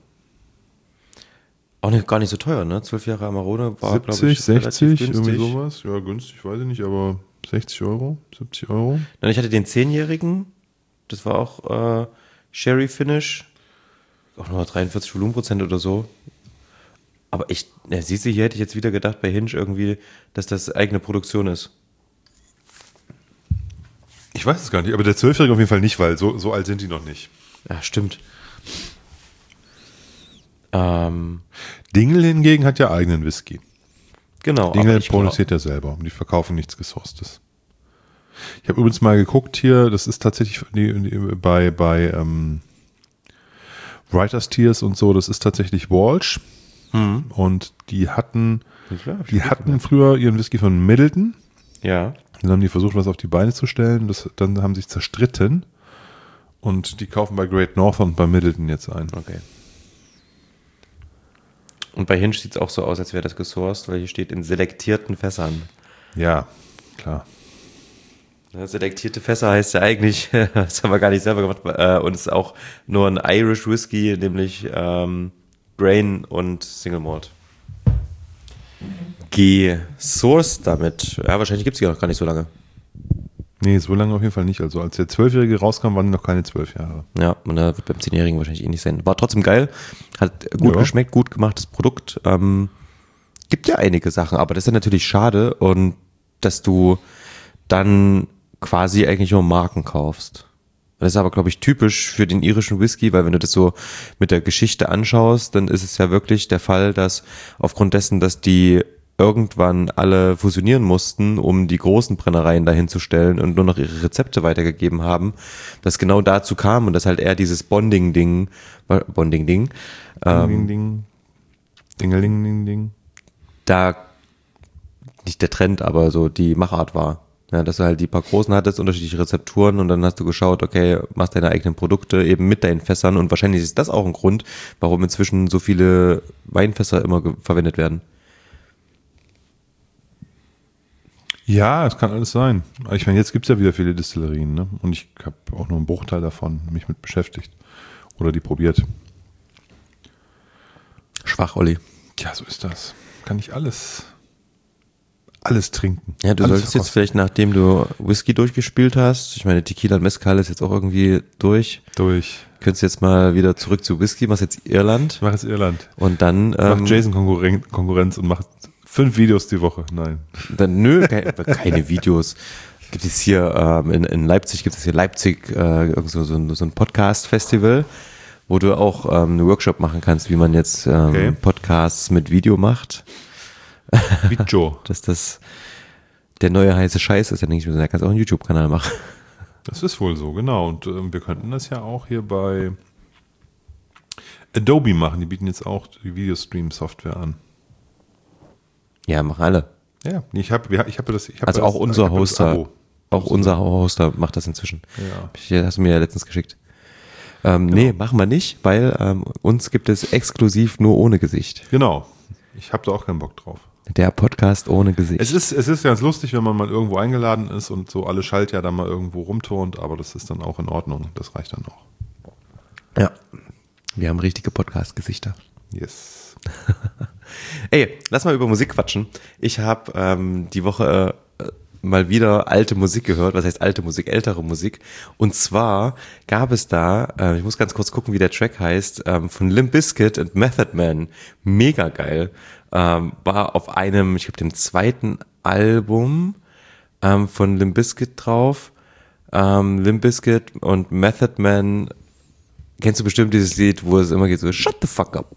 Auch nicht, gar nicht so teuer, ne? Zwölf Jahre Amarone war, glaube siebzig, ich, relativ sechzig, günstig. irgendwie sowas. Ja, günstig, weiß ich nicht, aber sechzig Euro, siebzig Euro. Dann ich hatte den zehnjährigen, das war auch äh, Sherry Finish, auch nur dreiundvierzig Volumenprozent oder so. Aber ich, ja, siehst du, hier hätte ich jetzt wieder gedacht bei Hinge irgendwie, dass das eigene Produktion ist. Ich weiß es gar nicht, aber der zwölfjährige auf jeden Fall nicht, weil so, so alt sind die noch nicht. Ja, stimmt. Ähm, Dingle hingegen hat ja eigenen Whisky. genau. Dingle aber ich glaub- produziert ja selber und die verkaufen nichts Gesourcetes. Ich habe übrigens mal geguckt hier, das ist tatsächlich die, die, bei, bei ähm, Writers Tears und so, das ist tatsächlich Walsh. Mhm. Und die hatten, Ja, die hatten früher ihren Whisky von Middleton. Ja. Dann haben die versucht, was auf die Beine zu stellen. Das, dann haben sie sich zerstritten. Und die kaufen bei Great Northern bei Middleton jetzt ein. Okay. Und bei Hinge sieht es auch so aus, als wäre das gesourced, weil hier steht in selektierten Fässern. Ja, klar. Ja, selektierte Fässer heißt ja eigentlich, das haben wir gar nicht selber gemacht, äh, und es ist auch nur ein Irish Whisky, nämlich ähm, Grain und Single Malt. Gesourced damit. Ja, wahrscheinlich gibt es die noch gar nicht so lange. Nee, so lange auf jeden Fall nicht. Also als der Zwölfjährige rauskam, waren die noch keine zwölf Jahre. Ja, und da wird beim Zehnjährigen wahrscheinlich ähnlich sein. War trotzdem geil, hat gut Ja. geschmeckt, gut gemachtes Produkt. Ähm, gibt ja einige Sachen, aber das ist ja natürlich schade und dass du dann quasi eigentlich nur Marken kaufst. Das ist aber, glaube ich, typisch für den irischen Whisky, weil wenn du das so mit der Geschichte anschaust, dann ist es ja wirklich der Fall, dass aufgrund dessen, dass die irgendwann alle fusionieren mussten, um die großen Brennereien dahin zu stellen und nur noch ihre Rezepte weitergegeben haben, dass genau dazu kam und dass halt eher dieses Bonding-Ding, Bonding-Ding, ähm, Ding, ding, Dingeling, ding, ding. da nicht der Trend, aber so die Machart war. Ja, dass du halt die paar großen hattest, unterschiedliche Rezepturen und dann hast du geschaut, okay, machst deine eigenen Produkte eben mit deinen Fässern und wahrscheinlich ist das auch ein Grund, warum inzwischen so viele Weinfässer immer ge- verwendet werden. Ja, es kann alles sein. Aber ich meine, jetzt gibt es ja wieder viele Destillerien, ne? Und ich habe auch nur einen Bruchteil davon mich mit beschäftigt. Oder die probiert. Schwach, Olli. Tja, so ist das. Kann ich alles, alles trinken. Ja, du alles solltest jetzt vielleicht, nachdem du Whisky durchgespielt hast, ich meine, Tequila und Mezcal ist jetzt auch irgendwie durch, durch. könntest jetzt mal wieder zurück zu Whisky, machst jetzt Irland Ich mache jetzt Irland. und dann, Macht ähm, Jason Konkurren- Konkurrenz und macht fünf Videos die Woche. Nein. dann nö, keine, keine Videos. Gibt es hier ähm, in, in Leipzig, gibt es hier Leipzig äh, irgend so, so, ein, so ein Podcast-Festival, wo du auch ähm, einen Workshop machen kannst, wie man jetzt ähm, Okay. Podcasts mit Video macht. Video. Dass das der neue heiße Scheiß ist, dann denke ich mir so, da kannst du auch einen YouTube-Kanal machen. Das ist wohl so, genau. Und ähm, wir könnten das ja auch hier bei Adobe machen. Die bieten jetzt auch die Videostream-Software an. Ja, machen alle. Ja, ich habe ich hab das. Ich hab Also das, auch unser ich hab das Hoster, Abo. auch unser Hoster macht das inzwischen. Ja. Ich, hast du mir ja letztens geschickt. Ähm, Nee, machen wir nicht, weil ähm, uns gibt es exklusiv nur ohne Gesicht. Genau. Ich habe da auch keinen Bock drauf. Der Podcast ohne Gesicht. Es ist, es ist ganz lustig, wenn man mal irgendwo eingeladen ist und so alle Schaltjahr dann mal irgendwo rumturnt, aber das ist dann auch in Ordnung. Das reicht dann auch. Ja. Wir haben richtige Podcast-Gesichter. Yes. Ey, lass mal über Musik quatschen. Ich habe ähm, die Woche äh, mal wieder alte Musik gehört. Was heißt alte Musik? Ältere Musik. Und zwar gab es da, äh, ich muss ganz kurz gucken, wie der Track heißt, ähm, von Limp Bizkit und Method Man. Mega geil. Ähm, war auf einem, ich glaube, dem zweiten Album ähm, von Limp Bizkit drauf. Ähm, Limp Bizkit und Method Man. Kennst du bestimmt dieses Lied, wo es immer geht so, shut the fuck up.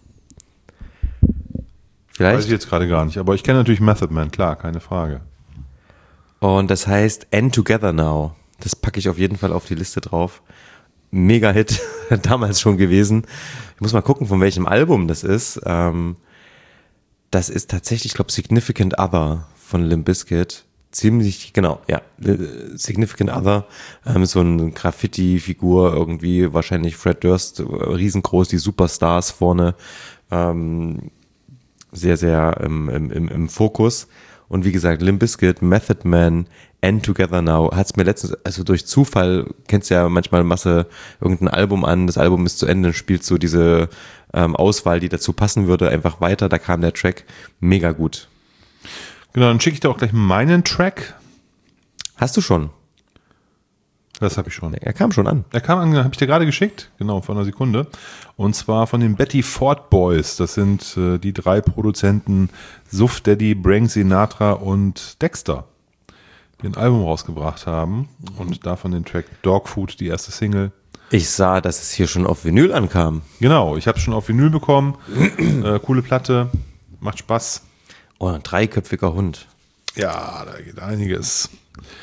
Vielleicht? Weiß ich jetzt gerade gar nicht, aber ich kenne natürlich Method Man, klar, keine Frage. Und das heißt End Together Now. Das packe ich auf jeden Fall auf die Liste drauf. Mega Hit, damals schon gewesen. Ich muss mal gucken, von welchem Album das ist. Ähm, das ist tatsächlich, ich glaube, Significant Other von Limp Bizkit. Ziemlich, genau, ja. Significant Other. Ähm, so eine Graffiti-Figur irgendwie, wahrscheinlich Fred Durst, riesengroß, die Superstars vorne. Ähm, sehr, sehr im, im, im, im Fokus. Und wie gesagt, Limp Bizkit, Method Man, End Together Now, hat's mir letztens, also durch Zufall, kennst ja manchmal Masse irgendein Album an, das Album ist zu Ende, spielt so diese ähm, Auswahl, die dazu passen würde, einfach weiter, da kam der Track mega gut. Genau, dann schicke ich dir auch gleich meinen Track. Hast du schon? Das habe ich schon. Er kam schon an. Er kam an, habe ich dir gerade geschickt, genau, vor einer Sekunde. Und zwar von den Betty Ford Boys. Das sind äh, die drei Produzenten Suff Daddy, Frank Sinatra und Dexter, die ein Album rausgebracht haben. Und davon den Track Dog Food, die erste Single. Ich sah, dass es hier schon auf Vinyl ankam. Genau, ich habe es schon auf Vinyl bekommen. äh, coole Platte, macht Spaß. Oh, ein dreiköpfiger Hund. Ja, da geht einiges.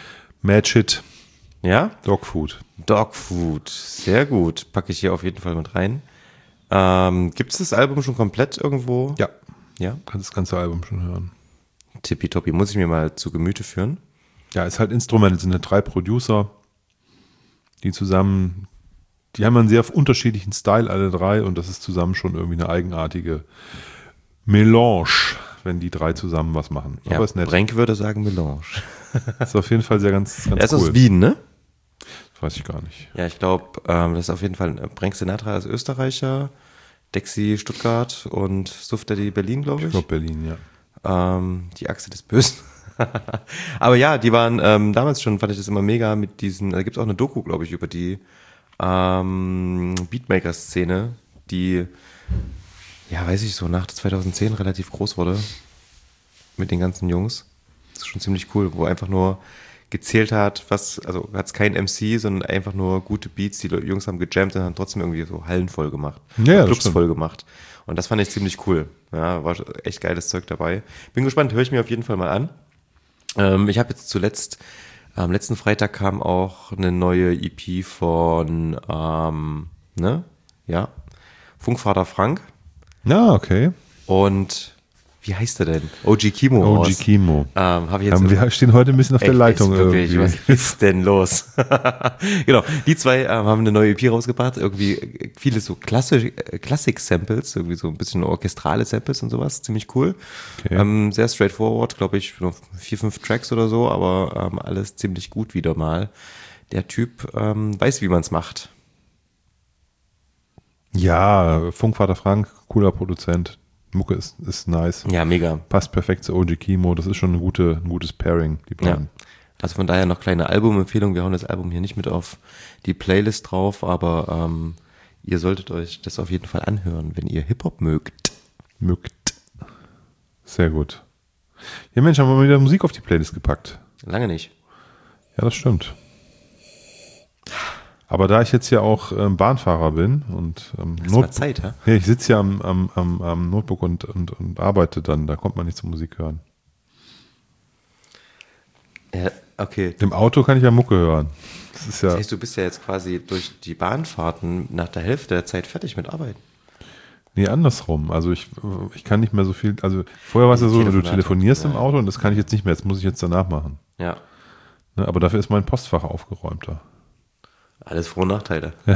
Match Hit, Ja? Dogfood. Dogfood. Sehr gut. Packe ich hier auf jeden Fall mit rein. Ähm, Gibt es das Album schon komplett irgendwo? Ja, Ja? kannst das ganze Album schon hören. Tippitoppi. Muss ich mir mal zu Gemüte führen. Ja, ist halt Instrument, es sind halt drei Producer, die zusammen, die haben einen sehr unterschiedlichen Style, alle drei, und das ist zusammen schon irgendwie eine eigenartige Melange, wenn die drei zusammen was machen. Ja, Aber ist nett. Brenk würde sagen Melange. Ist auf jeden Fall sehr ganz, ganz Er ist cool. aus Wien, ne? Das weiß ich gar nicht. Ja, ich glaube, ähm, das ist auf jeden Fall Brenk Sinatra ist Österreicher, Dexy Stuttgart und Suf Daddy Berlin, glaube ich. Ich glaube Berlin, ja. Ähm, die Achse des Bösen. Aber ja, die waren ähm, damals schon, fand ich das immer mega mit diesen, da gibt es auch eine Doku, glaube ich, über die ähm, Beatmaker-Szene, die, ja, weiß ich so, nach zweitausendzehn relativ groß wurde mit den ganzen Jungs. Das ist schon ziemlich cool, wo einfach nur gezählt hat, was, also hat es kein M C, sondern einfach nur gute Beats, die Jungs haben gejammt und haben trotzdem irgendwie so Hallen voll gemacht, Ja, das Clubs stimmt. voll gemacht. Und das fand ich ziemlich cool. Ja, war echt geiles Zeug dabei. Bin gespannt, höre ich mir auf jeden Fall mal an. Ähm, ich habe jetzt zuletzt, am letzten Freitag kam auch eine neue E P von, ähm, ne, ja, Funkvater Frank Ja, okay. und wie heißt er denn? O G Kimo. O G aus. Kimo. Ähm, habe ich jetzt Ja, wir stehen heute ein bisschen auf der Echt, Leitung ist wirklich, irgendwie. was ist denn los? Genau, die zwei ähm, haben eine neue E P rausgebracht, irgendwie viele so Klassik- äh, Klassik-Samples, irgendwie so ein bisschen orchestrale Samples und sowas, ziemlich cool. Okay. Ähm, sehr straightforward, glaube ich, nur vier, fünf Tracks oder so, aber ähm, alles ziemlich gut wieder mal. Der Typ ähm, weiß, wie man es macht. Ja, Funkvater Frank, cooler Produzent. Mucke ist, ist nice. Ja, mega. Passt perfekt zu O G Kimo. Das ist schon eine gute, ein gutes Pairing, die Ja. beiden. Also von daher noch kleine Albumempfehlung. Wir hauen das Album hier nicht mit auf die Playlist drauf, aber ähm, ihr solltet euch das auf jeden Fall anhören, wenn ihr Hip-Hop mögt. Mögt. Sehr gut. Ja, Mensch, haben wir mal wieder Musik auf die Playlist gepackt. Lange nicht. Ja, das stimmt. Aber da ich jetzt ja auch ähm, Bahnfahrer bin und ähm, Hast mal Zeit, ja? ja, ich sitze ja am, am, am, am Notebook und, und, und arbeite dann, da kommt man nicht zur Musik hören. Ja, okay. Im Auto kann ich ja Mucke hören. Das ist ja, Das heißt, du bist ja jetzt quasi durch die Bahnfahrten nach der Hälfte der Zeit fertig mit Arbeiten. nee, andersrum. Also ich, ich kann nicht mehr so viel, also vorher war es ja so, wenn du Telefonate. telefonierst im Ja. Auto und das kann ich jetzt nicht mehr, das muss ich jetzt danach machen. Ja. Ne, aber dafür ist mein Postfach aufgeräumter. Alles Vor- und Nachteile. Ja.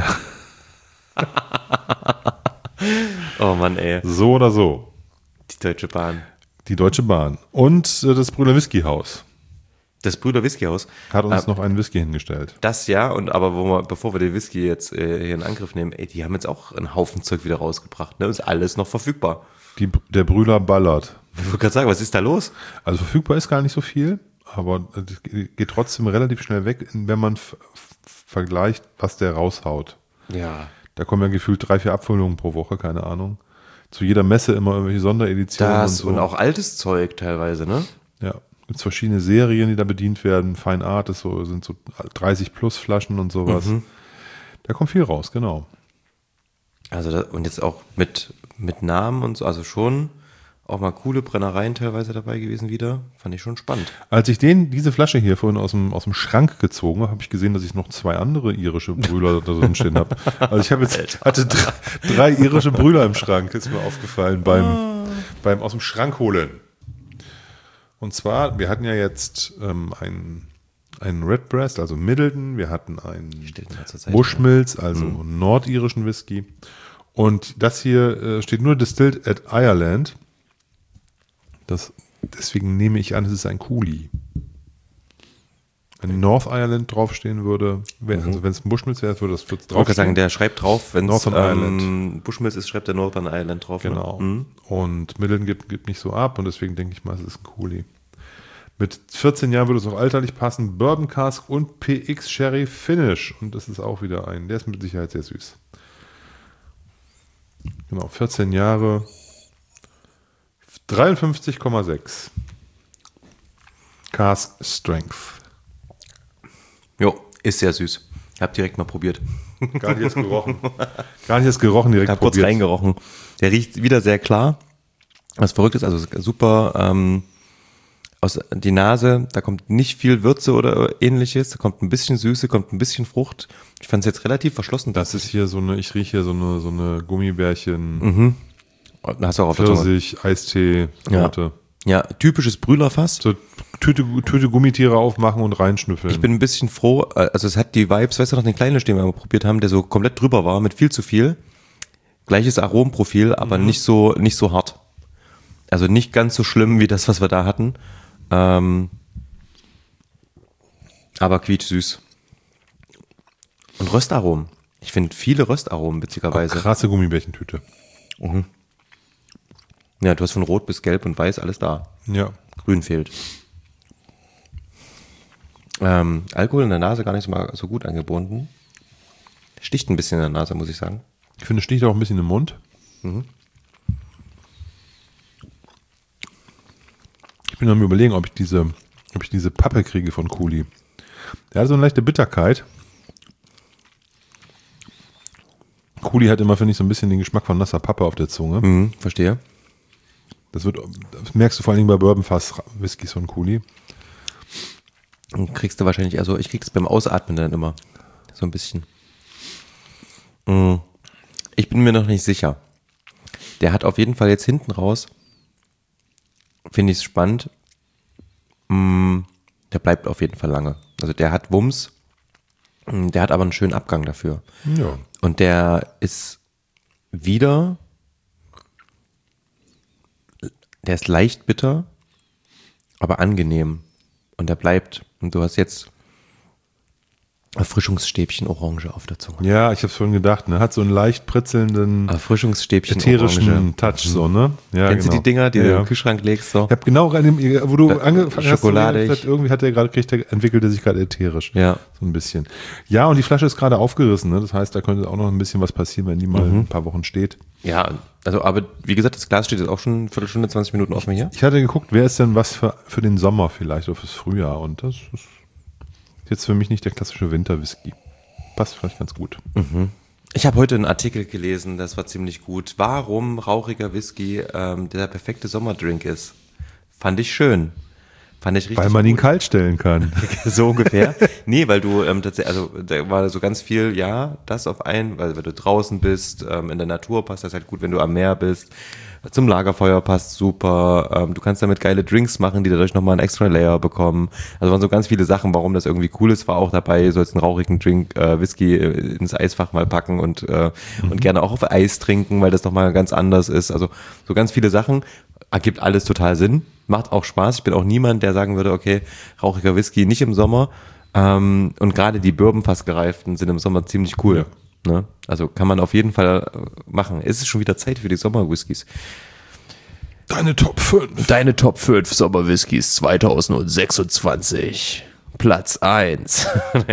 Oh Mann, ey. So oder so. Die Deutsche Bahn. Die Deutsche Bahn. Und äh, das Brüder Whisky Haus Das Brüder Whiskyhaus. hat uns Äh, noch einen Whisky hingestellt. Das ja, und aber wo wir, bevor wir den Whisky jetzt äh, hier in Angriff nehmen, ey, die haben jetzt auch einen Haufen Zeug wieder rausgebracht. Ne? Ist alles noch verfügbar. Die, der Brüder ballert. Ich wollte gerade sagen, was ist da los? Also verfügbar ist gar nicht so viel, aber es geht trotzdem relativ schnell weg, wenn man f- f- vergleicht, was der raushaut. Ja. Da kommen ja gefühlt drei, vier Abfüllungen pro Woche, keine Ahnung. Zu jeder Messe immer irgendwelche Sondereditionen Das und und, so. auch altes Zeug teilweise, ne? Ja, gibt verschiedene Serien, die da bedient werden. Fine Art ist so, sind so dreißig plus Flaschen und sowas. Mhm. Da kommt viel raus, genau. Also da, und jetzt auch mit, mit Namen und so, also schon auch mal coole Brennereien teilweise dabei gewesen wieder. Fand ich schon spannend. Als ich den, diese Flasche hier vorhin aus dem, aus dem Schrank gezogen habe, habe ich gesehen, dass ich noch zwei andere irische Brüder da drin stehen habe. Also ich habe jetzt, hatte drei, drei irische Brüder im Schrank, ist mir aufgefallen beim, beim aus dem Schrank holen. Und zwar, wir hatten ja jetzt ähm, einen, einen Redbreast, also Middleton, wir hatten einen Stellt mal zur Seite. Bushmills, also nordirischen Whisky. Und das hier äh, steht nur Distilled at Ireland. Das, deswegen nehme ich an, es ist ein Cooley. Wenn North Ireland draufstehen würde, wär, also wenn es ein Bushmills wäre, würde das Ich draufstehen. wollte gerade sagen, der schreibt drauf, wenn es Northern ähm, Bushmills ist, schreibt der Northern Ireland drauf. Genau. Ne? Mhm. Und Middleton gibt, gibt nicht so ab und deswegen denke ich mal, es ist ein Cooley. Mit vierzehn Jahren würde es auch alterlich passen. Bourbon Cask und P X Sherry Finish. Und das ist auch wieder ein, der ist mit Sicherheit sehr süß. Genau, vierzehn Jahre. dreiundfünfzig Komma sechs. Cask Strength. Jo, ist sehr süß. Hab direkt mal probiert. Gar nicht erst gerochen. Gar nicht erst gerochen, direkt Hab kurz probiert. reingerochen. Der riecht wieder sehr klar. Was verrückt ist, also super ähm, aus die Nase, da kommt nicht viel Würze oder ähnliches, da kommt ein bisschen Süße, kommt ein bisschen Frucht. Ich fand es jetzt relativ verschlossen. Das ist hier so eine, ich rieche hier so eine, so eine Gummibärchen, Mhm. Und hast du auch auf der Zunge. Pfirsich, Eistee, Note. Ja, typisches Brühlerfass. So Tüte, Tüte Gummitiere aufmachen und reinschnüffeln. Ich bin ein bisschen froh, also es hat die Vibes, weißt du noch, den kleinen, den wir mal probiert haben, der so komplett drüber war, mit viel zu viel. Gleiches Aromenprofil, aber mhm. nicht so, nicht so hart. Also nicht ganz so schlimm wie das, was wir da hatten. Ähm, aber quietschsüß. Und Röstaromen. Ich finde viele Röstaromen, witzigerweise. Auch krasse Gummibärchentüte. Mhm. Ja, du hast von Rot bis Gelb und Weiß alles da. Ja. Grün fehlt. Ähm, Alkohol in der Nase gar nicht mal so gut angebunden. Sticht ein bisschen in der Nase, muss ich sagen. Ich finde, es sticht auch ein bisschen im Mund. Mhm. Ich bin am überlegen, ob ich diese, ob ich diese Pappe kriege von Kuli. Der hat so eine leichte Bitterkeit. Kuli hat immer, finde ich, so ein bisschen den Geschmack von nasser Pappe auf der Zunge. Mhm, verstehe. Das wird, das merkst du vor allen Dingen bei Bourbonfass Whiskys von Kuli. Und kriegst du wahrscheinlich, also ich krieg's beim Ausatmen dann immer. So ein bisschen. Mhm. Ich bin mir noch nicht sicher. Der hat auf jeden Fall jetzt hinten raus, finde ich es spannend, mm, der bleibt auf jeden Fall lange. Also der hat Wumms, der hat aber einen schönen Abgang dafür. Ja. Und der ist wieder, der ist leicht bitter, aber angenehm. Und der bleibt. Und du hast jetzt Erfrischungsstäbchen Orange auf der Zunge. Ja, ich habe es vorhin gedacht, ne? Hat so einen leicht pritzelnden, Erfrischungsstäbchen ätherischen Orange. Touch, so, ne? Ja, Kennst genau. du die Dinger, die ja, du ja. im Kühlschrank legst? So? Ich habe genau rein, wo du Da- angefangen hast, schokoladig. gesagt, irgendwie hat er gerade, kriegt er, entwickelt er sich gerade ätherisch. Ja. So ein bisschen. Ja, und die Flasche ist gerade aufgerissen, ne? Das heißt, da könnte auch noch ein bisschen was passieren, wenn die mal Mhm. ein paar Wochen steht. Ja, also aber wie gesagt, das Glas steht jetzt auch schon eine Viertelstunde, zwanzig Minuten offen hier. Ich hatte geguckt, wer ist denn was für, für den Sommer vielleicht oder fürs Frühjahr, und das ist jetzt für mich nicht der klassische Winterwhisky. Passt vielleicht ganz gut. Ich habe heute einen Artikel gelesen, das war ziemlich gut. Warum rauchiger Whisky ähm, der perfekte Sommerdrink ist. Fand ich schön. Fand ich richtig Weil man ihn gut. kalt stellen kann. So ungefähr. Nee, weil du ähm, tatsächlich, also da war so ganz viel, ja, das auf einen, weil wenn du draußen bist, ähm, in der Natur passt das halt gut, wenn du am Meer bist. Zum Lagerfeuer passt super. Ähm, du kannst damit geile Drinks machen, die dadurch nochmal einen extra Layer bekommen. Also waren so ganz viele Sachen, warum das irgendwie cool ist. War auch dabei, sollst einen rauchigen Drink, äh, Whisky äh, ins Eisfach mal packen und, äh, mhm. und gerne auch auf Eis trinken, weil das nochmal ganz anders ist. Also so ganz viele Sachen. Ergibt alles total Sinn. Macht auch Spaß. Ich bin auch niemand, der sagen würde, okay, rauchiger Whisky nicht im Sommer. Ähm, und gerade die Bourbon-Fass gereiften sind im Sommer ziemlich cool. Ja. Ne? Also kann man auf jeden Fall machen. Es ist schon wieder Zeit für die Sommer-Whiskys. Deine Top fünf. Deine Top fünf Sommer-Whiskys zwanzig sechsundzwanzig. Platz eins.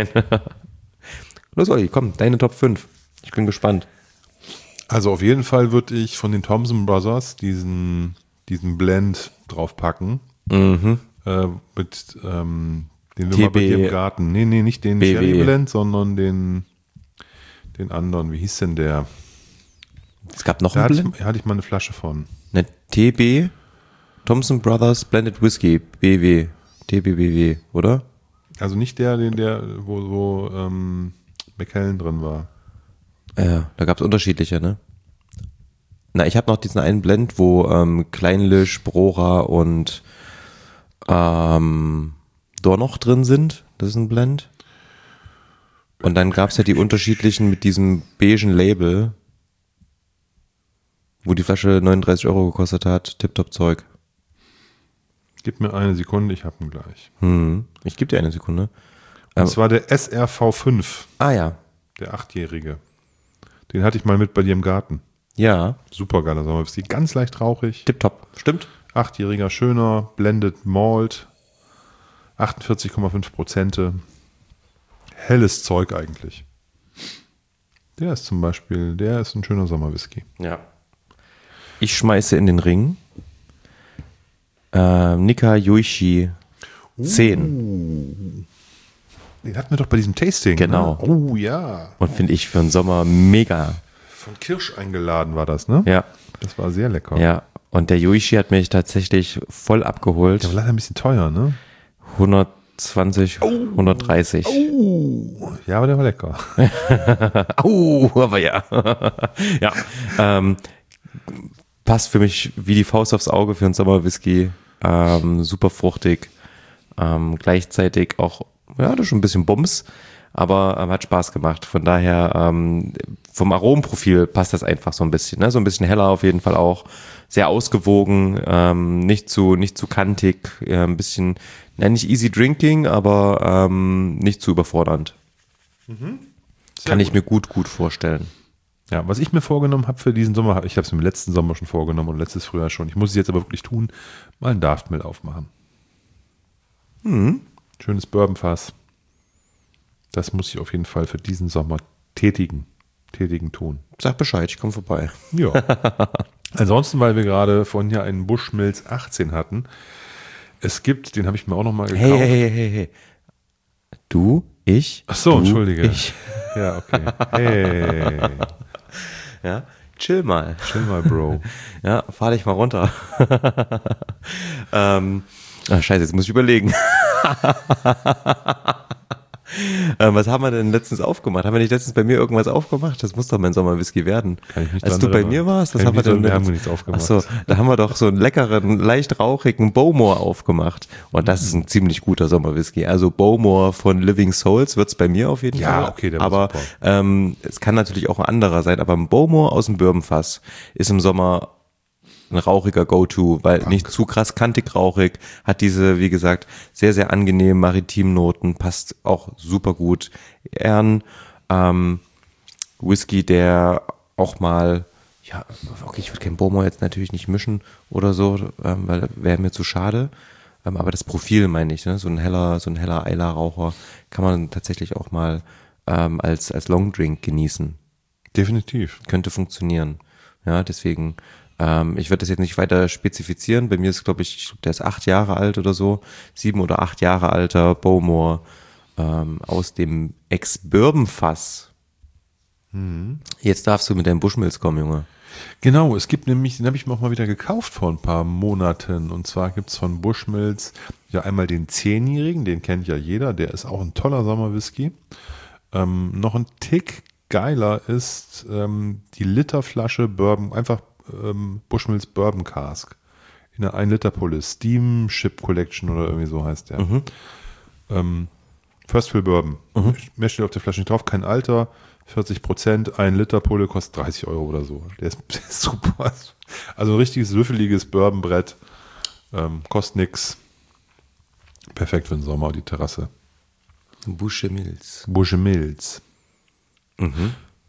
Los, Olli, komm, deine Top fünf. Ich bin gespannt. Also auf jeden Fall würde ich von den Thompson Brothers diesen, diesen Blend draufpacken. Mhm. Äh, mit ähm, den wir T B mal bei dir im Garten. Nee, nee, nicht den B W. Cherry Blend, sondern den, den anderen. Wie hieß denn der? Es gab noch Da einen hatte Blend. ich, hatte ich mal eine Flasche von. Eine T B, Thompson Brothers Blended Whisky, B W, T B B W, oder? Also nicht der, den der, wo so ähm, Macallan drin war. Ja, da gab es unterschiedliche, ne? Na, ich habe noch diesen einen Blend, wo ähm, Kleinlisch, Brora und ähm, Dornoch drin sind. Das ist ein Blend. Und dann gab es ja die unterschiedlichen mit diesem beigen Label, wo die Flasche neununddreißig Euro gekostet hat. Tipptopp Zeug. Gib mir eine Sekunde, ich hab ihn gleich. Hm. Ich gebe dir eine Sekunde. Und Ähm, zwar der S R V fünf, ah ja. der achtjährige. Den hatte ich mal mit bei dir im Garten. Ja. Super geiler Sommerwhisky, ganz leicht rauchig. Tipptopp. Stimmt. Achtjähriger, schöner, Blended Malt, achtundvierzig Komma fünf Prozent. Helles Zeug eigentlich. Der ist zum Beispiel, der ist ein schöner Sommerwhisky. Ja. Ich schmeiße in den Ring äh, Nika Yuichi zehn. Den hatten wir doch bei diesem Tasting. Genau. Ne? Oh ja. Und finde ich für den Sommer mega. Von Kirsch eingeladen war das, ne? Ja. Das war sehr lecker. Ja. Und der Yuichi hat mich tatsächlich voll abgeholt. Der war leider ein bisschen teuer, ne? hundertzwanzig, oh. hundertdreißig. Oh. Ja, aber der war lecker. Au, aber ja. ja. Ähm, passt für mich wie die Faust aufs Auge für einen Sommerwhisky. Ähm, super fruchtig. Ähm, gleichzeitig auch, ja, das ist schon ein bisschen Bums, aber ähm, hat Spaß gemacht. Von daher, ähm, vom Aromenprofil passt das einfach so ein bisschen, ne? So ein bisschen heller auf jeden Fall auch. Sehr ausgewogen, ähm, nicht zu, nicht zu kantig, äh, ein bisschen, ja, nicht easy drinking, aber ähm, nicht zu überfordernd. Mhm. Kann gut. Ich mir gut, gut vorstellen. Ja, was ich mir vorgenommen habe für diesen Sommer, ich habe es mir letzten Sommer schon vorgenommen und letztes Frühjahr schon, ich muss es jetzt aber wirklich tun, mal ein Daft Mill aufmachen. Mhm. Schönes Bourbonfass. Das muss ich auf jeden Fall für diesen Sommer tätigen, tätigen tun. Sag Bescheid, ich komme vorbei. Ja. Ansonsten, weil wir gerade vorhin ja einen Bushmills achtzehn hatten, es gibt, den habe ich mir auch nochmal gekauft. Hey, hey, hey, hey. Du, ich. Ach so, du, entschuldige. Ich. Ja, okay. Hey. Ja, chill mal. Chill mal, Bro. Ja, fahr dich mal runter. ähm, ach, scheiße, jetzt muss ich überlegen. ähm, was haben wir denn letztens aufgemacht? Haben wir nicht letztens bei mir irgendwas aufgemacht? Das muss doch mein Sommerwhisky werden. Kann ich nicht Als du bei mir warst, was Kann haben wir denn? Wir haben nichts aufgemacht. Achso, da haben wir doch so einen leckeren, leicht rauchigen Bowmore aufgemacht. Und das ist ein ziemlich guter Sommerwhisky. Also Bowmore von Living Souls wird's bei mir auf jeden ja, Fall. Ja, okay, der war aber super. Ähm, es kann natürlich auch ein anderer sein. Aber ein Bowmore aus dem Bourbonfass ist im Sommer ein rauchiger Go-To, weil Dank. Nicht zu krass kantig rauchig, hat diese, wie gesagt, sehr, sehr angenehmen maritimen Noten, passt auch super gut. Eher ein ähm, Whisky, der auch mal, ja, okay, ich würde kein Bowmore jetzt natürlich nicht mischen oder so, ähm, weil wäre mir zu schade, ähm, aber das Profil meine ich, ne? so ein heller, so ein heller Eiler-Raucher kann man tatsächlich auch mal ähm, als, als Longdrink genießen. Definitiv. Könnte funktionieren. Ja, deswegen Ähm, ich werde das jetzt nicht weiter spezifizieren. Bei mir ist, glaube ich, der ist acht Jahre alt oder so. Sieben oder acht Jahre alter Bowmore ähm, aus dem Ex-Bourbon-Fass. Mhm. Jetzt darfst du mit deinem Bushmills kommen, Junge. Genau, es gibt nämlich, den habe ich mir auch mal wieder gekauft vor ein paar Monaten. Und zwar gibt es von Bushmills ja einmal den zehnjährigen, den kennt ja jeder. Der ist auch ein toller Sommerwhisky. Ähm, noch ein Tick geiler ist ähm, die Literflasche Bourbon, einfach Ähm, Bushmills Bourbon Cask in einer ein Liter Pulle, Steam Ship Collection oder irgendwie so heißt der. Mhm. Ähm, First Fill Bourbon. Mhm. Mehr steht auf der Flasche nicht drauf, kein Alter, vierzig Prozent, ein Liter Pulle kostet dreißig Euro oder so. Der ist, der ist super. Also ein richtiges würfeliges Bourbonbrett, ähm, kostet nix. Perfekt für den Sommer, die Terrasse. Bushmills. Bushmills. Mhm.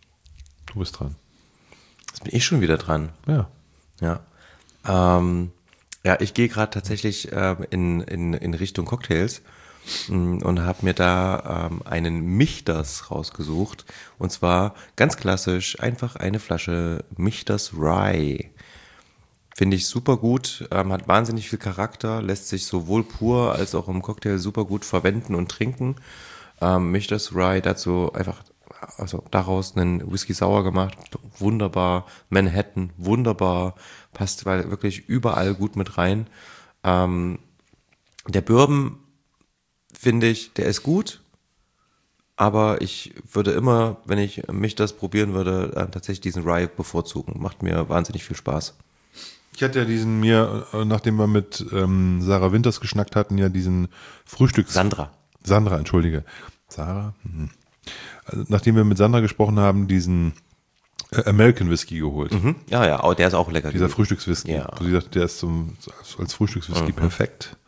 Du bist dran. Jetzt bin ich schon wieder dran. Ja. Ja. Ähm, ja, ich gehe gerade tatsächlich ähm, in, in, in Richtung Cocktails mh, und habe mir da ähm, einen Michters rausgesucht. Und zwar ganz klassisch einfach eine Flasche Michters Rye. Finde ich super gut, ähm, hat wahnsinnig viel Charakter, lässt sich sowohl pur als auch im Cocktail super gut verwenden und trinken. Ähm, Michters Rye dazu einfach also daraus einen Whisky Sour gemacht, wunderbar, Manhattan, wunderbar, passt weil wirklich überall gut mit rein. Ähm, der Bourbon, finde ich, der ist gut, aber ich würde immer, wenn ich mich das probieren würde, äh, tatsächlich diesen Rye bevorzugen. Macht mir wahnsinnig viel Spaß. Ich hatte ja diesen mir, nachdem wir mit ähm, Sarah Winters geschnackt hatten, ja diesen Frühstücks... Sandra. Sandra, entschuldige. Sarah? Mhm. Also, nachdem wir mit Sandra gesprochen haben, diesen äh, American Whisky geholt. Mhm. Ja, ja, oh, der ist auch lecker. Dieser Frühstückswhisky. Ja. Wo sie sagt, der ist zum, als Frühstückswhisky mhm. perfekt.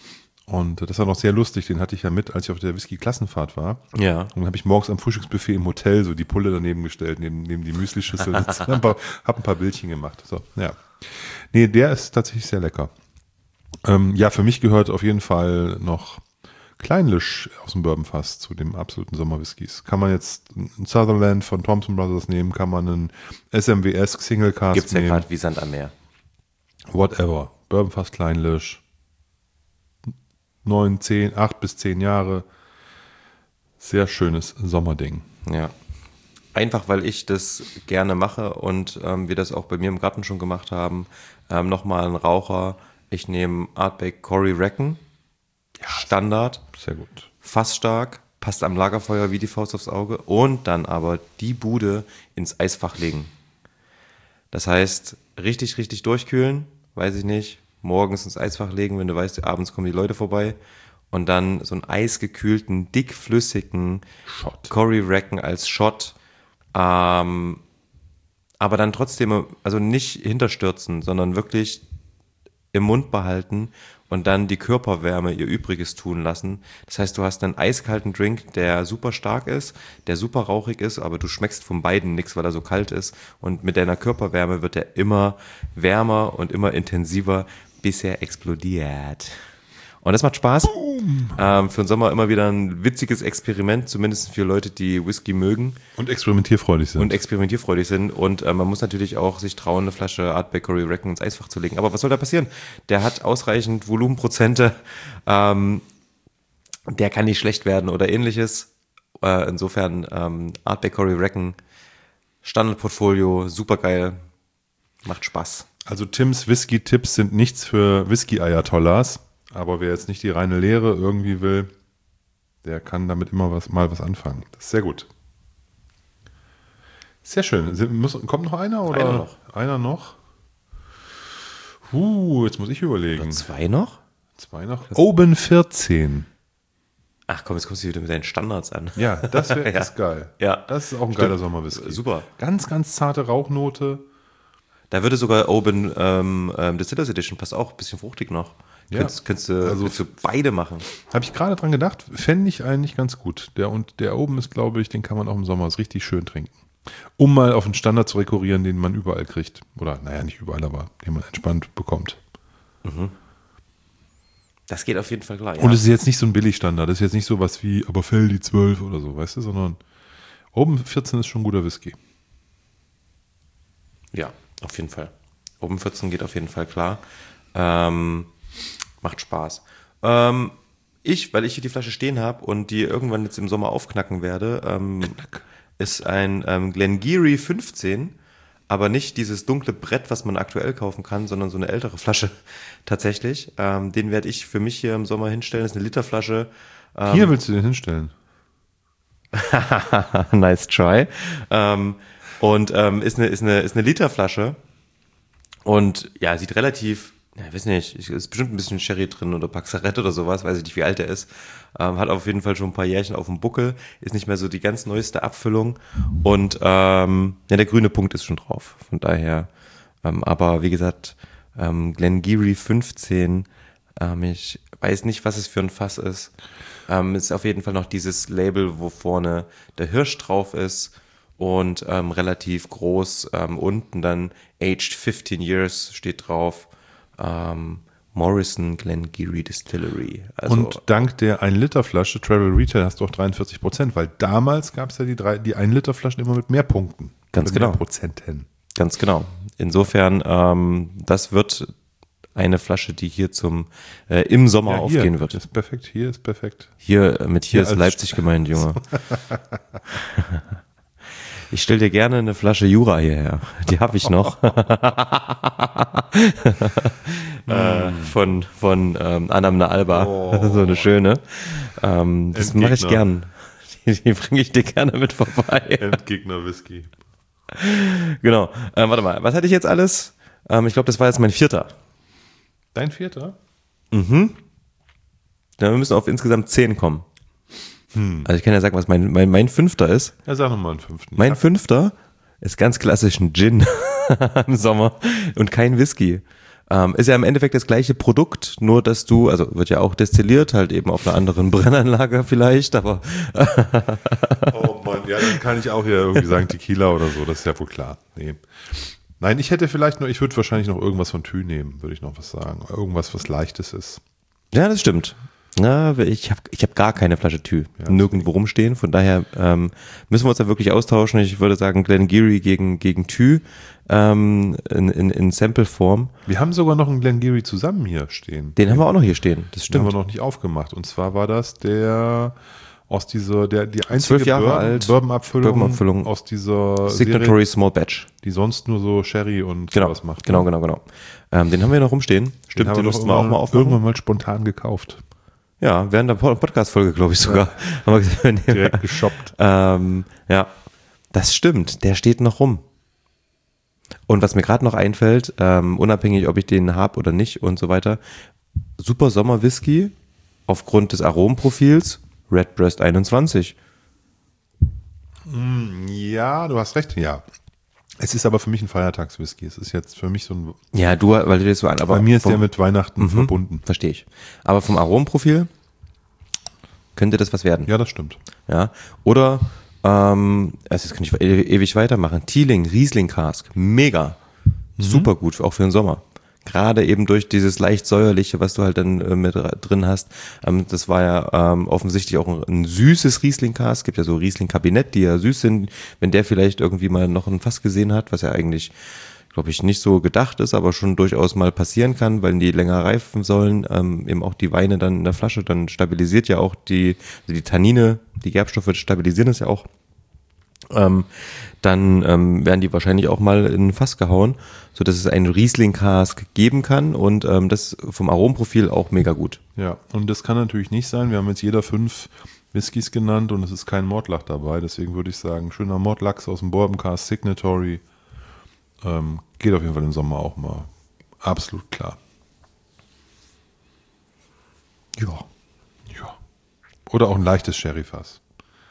Und das war noch sehr lustig, den hatte ich ja mit, als ich auf der Whisky-Klassenfahrt war. Ja. Und dann habe ich morgens am Frühstücksbuffet im Hotel so die Pulle daneben gestellt, neben, neben die Müslischüssel. Habe ein, paar, hab ein paar Bildchen gemacht. So, ja. Nee, der ist tatsächlich sehr lecker. Ähm, ja, für mich gehört auf jeden Fall noch Kleinlisch aus dem Bourbonfass zu dem absoluten Sommerwhiskys. Kann man jetzt einen Sutherland von Thompson Brothers nehmen, kann man einen S M W S Single Cask Gibt's ja nehmen. gerade wie Sand am Meer. Whatever. Bourbonfass Kleinlisch. Neun, zehn, acht bis zehn Jahre. Sehr schönes Sommerding. Ja. einfach weil ich das gerne mache und ähm, wir das auch bei mir im Garten schon gemacht haben, ähm, nochmal ein Raucher. Ich nehme Artback Cory Reckon, Standard, Sehr gut. fassstark, passt am Lagerfeuer wie die Faust aufs Auge und dann aber die Bude ins Eisfach legen. Das heißt, richtig, richtig durchkühlen, weiß ich nicht, morgens ins Eisfach legen, wenn du weißt, abends kommen die Leute vorbei und dann so einen eisgekühlten, dickflüssigen Shot. Cory Reckon als Shot, ähm, aber dann trotzdem, also nicht hinterstürzen, sondern wirklich im Mund behalten und dann die Körperwärme ihr Übriges tun lassen. Das heißt, du hast einen eiskalten Drink, der super stark ist, der super rauchig ist, aber du schmeckst von beiden nichts, weil er so kalt ist. Und mit deiner Körperwärme wird er immer wärmer und immer intensiver, bis er explodiert. Und das macht Spaß. Ähm, für den Sommer immer wieder ein witziges Experiment, zumindest für Leute, die Whisky mögen. Und experimentierfreudig sind. Und experimentierfreudig sind. Und äh, man muss natürlich auch sich trauen, eine Flasche Artback Cory Reckon ins Eisfach zu legen. Aber was soll da passieren? Der hat ausreichend Volumenprozente. Ähm, der kann nicht schlecht werden oder ähnliches. Äh, insofern ähm, Artback Cory Reckon, Standardportfolio, super geil. Macht Spaß. Also Tims Whisky-Tipps sind nichts für Whisky-Ayatollahs. Aber wer jetzt nicht die reine Lehre irgendwie will, der kann damit immer was, mal was anfangen. Das ist sehr gut. Sehr schön. Sind, muss, kommt noch einer? Oder? Einer noch. Einer noch? Uh, jetzt muss ich überlegen. Oder zwei noch? Zwei noch. Oben vierzehn. Ach komm, jetzt kommst du wieder mit deinen Standards an. Ja, das wäre Ja. ist geil. Ja. Das ist auch ein Stimmt. geiler Sommerwhisky. Super. Ganz, ganz zarte Rauchnote. Da würde sogar Open ähm, ähm, Distillers Edition, passt auch ein bisschen fruchtig noch. Ja. Könntest, könntest, du, Also- könntest du beide machen. Habe ich gerade dran gedacht, fände ich eigentlich ganz gut. Der und der oben ist, glaube ich, den kann man auch im Sommer richtig schön trinken. Um mal auf einen Standard zu rekurrieren, den man überall kriegt. Oder, naja, nicht überall, aber den man entspannt bekommt. Das geht auf jeden Fall klar. Ja. Und es ist jetzt nicht so ein Billigstandard. Das ist jetzt nicht so was wie Aberfeldi zwölf oder so, weißt du, sondern oben vierzehn ist schon ein guter Whisky. Ja, auf jeden Fall. Open vierzehn geht auf jeden Fall klar. Ähm, macht Spaß. Ähm, ich, weil ich hier die Flasche stehen habe und die irgendwann jetzt im Sommer aufknacken werde, ähm, ist ein ähm, Glengarry fünfzehn, aber nicht dieses dunkle Brett, was man aktuell kaufen kann, sondern so eine ältere Flasche tatsächlich. Ähm, den werde ich für mich hier im Sommer hinstellen. Das ist eine Literflasche. Ähm, Hier willst du den hinstellen. nice try. Ähm, und ähm, ist eine, ist eine, ist eine Literflasche. Und ja, sieht relativ, ja, weiß nicht, ist bestimmt ein bisschen Sherry drin oder Paxarette oder sowas, weiß ich nicht, wie alt der ist. Ähm, hat auf jeden Fall schon ein paar Jährchen auf dem Buckel, ist nicht mehr so die ganz neueste Abfüllung. Und ähm, ja, der grüne Punkt ist schon drauf. Von daher, ähm, aber wie gesagt, ähm, Glengarry fünfzehn, ähm, ich weiß nicht, was es für ein Fass ist. Ähm, ist auf jeden Fall noch dieses Label, wo vorne der Hirsch drauf ist. Und ähm, relativ groß, ähm, unten dann aged fifteen years steht drauf, ähm, Morrison Glengarry Distillery. Also, Und dank der ein Liter Flasche Travel Retail hast du auch dreiundvierzig Prozent, weil damals gab es ja die, drei, die ein Liter Flaschen immer mit mehr Punkten. Ganz Mit mehr genau. Prozenten. ganz genau. Insofern, ähm, das wird eine Flasche, die hier zum äh, im Sommer Ja, aufgehen hier wird. ist perfekt, hier ist perfekt. Hier, äh, mit hier Hier ist als Leipzig gemeint, Junge. Ich stell dir gerne eine Flasche Jura hierher. Die habe ich noch. äh, von von ähm, Anamna Alba. Oh. So eine schöne. Ähm, das Endgegner. mache ich gern. Die, die bringe ich dir gerne mit vorbei. Endgegner Whisky. Genau. Ähm, warte mal, was hatte ich jetzt alles? Ähm, ich glaube, das war jetzt mein vierter. Dein vierter? Ja, wir müssen auf insgesamt zehn kommen. Also ich kann ja sagen, was mein, mein, mein fünfter ist. Ja, sag nochmal einen fünften. Mein fünfter ist ganz klassisch ein Gin im Sommer und kein Whisky. Ähm, ist ja im Endeffekt das gleiche Produkt, nur dass du, also wird ja auch destilliert, halt eben auf einer anderen Brennanlage vielleicht, aber Oh Mann, ja, dann kann ich auch hier irgendwie sagen Tequila oder so, das ist ja wohl klar. Nee. Nein, ich hätte vielleicht noch, ich würde wahrscheinlich noch irgendwas von Thü nehmen, würde ich noch was sagen. Irgendwas, was Leichtes ist. ja, das stimmt. Na, ich habe ich hab gar keine Flasche Thü Ja, nirgendwo rumstehen, von daher ähm, müssen wir uns da wirklich austauschen. Ich würde sagen Glengarry gegen, gegen Thü ähm, in, in, in Sample-Form. Wir haben sogar noch einen Glengarry zusammen hier stehen. Den haben wir auch noch hier stehen, das Den haben stimmt. wir noch nicht aufgemacht. Und zwar war das der aus dieser, der, die einzige Zwölf Jahre Bourbon, alt, Bourbon-Abfüllung Bourbon-Abfüllung. aus dieser Signatory Serie, Small Batch. die sonst nur so Sherry und Genau, sowas macht. genau, ne? genau, genau. Ähm, den haben wir noch rumstehen. Stimmt, haben den wir müssten doch wir auch mal irgendwann- aufmachen. Irgendwann mal spontan gekauft. Ja, während der Pod- Podcast-Folge, glaube ich sogar. Haben wir gesagt, wir nehmen- Direkt geshoppt. ähm, ja, das stimmt. Der steht noch rum. Und was mir gerade noch einfällt, ähm, unabhängig, ob ich den habe oder nicht und so weiter, super Sommer-Whisky aufgrund des Aromenprofils, Redbreast einundzwanzig. Ja, du hast recht, ja. Es ist aber für mich ein Feiertagswhisky. Es ist jetzt für mich so ein. Ja, du, weil du das so an, aber Bei mir ist vom- der mit Weihnachten verbunden. Verstehe ich. Aber vom Aromenprofil könnte das was werden. Ja, das stimmt. Ja. Oder, ähm, also das kann ich e- ewig weitermachen. Teeling, Riesling Cask, mega. Super gut, auch für den Sommer. Gerade eben durch dieses leicht säuerliche, was du halt dann äh, mit drin hast. Ähm, das war ja ähm, offensichtlich auch ein, ein süßes Riesling Cask. Es gibt ja so Riesling Kabinett, die ja süß sind. Wenn der vielleicht irgendwie mal noch ein Fass gesehen hat, was ja eigentlich, glaube ich, nicht so gedacht ist, aber schon durchaus mal passieren kann, weil die länger reifen sollen, ähm, eben auch die Weine dann in der Flasche, dann stabilisiert ja auch die, also die Tannine, die Gerbstoffe stabilisieren das ja auch. Ähm, dann ähm, werden die wahrscheinlich auch mal in ein Fass gehauen, so dass es einen Riesling Cask geben kann und ähm, das vom Aromenprofil auch mega gut. Ja, und das kann natürlich nicht sein. Wir haben jetzt jeder fünf Whiskys genannt und es ist kein Mordlach dabei. Deswegen würde ich sagen, schöner Mordlachs aus dem Bourbon Cask Signatory. Ähm, geht auf jeden Fall im Sommer auch mal. Absolut klar. Ja. Ja. Oder auch ein leichtes Sherryfass.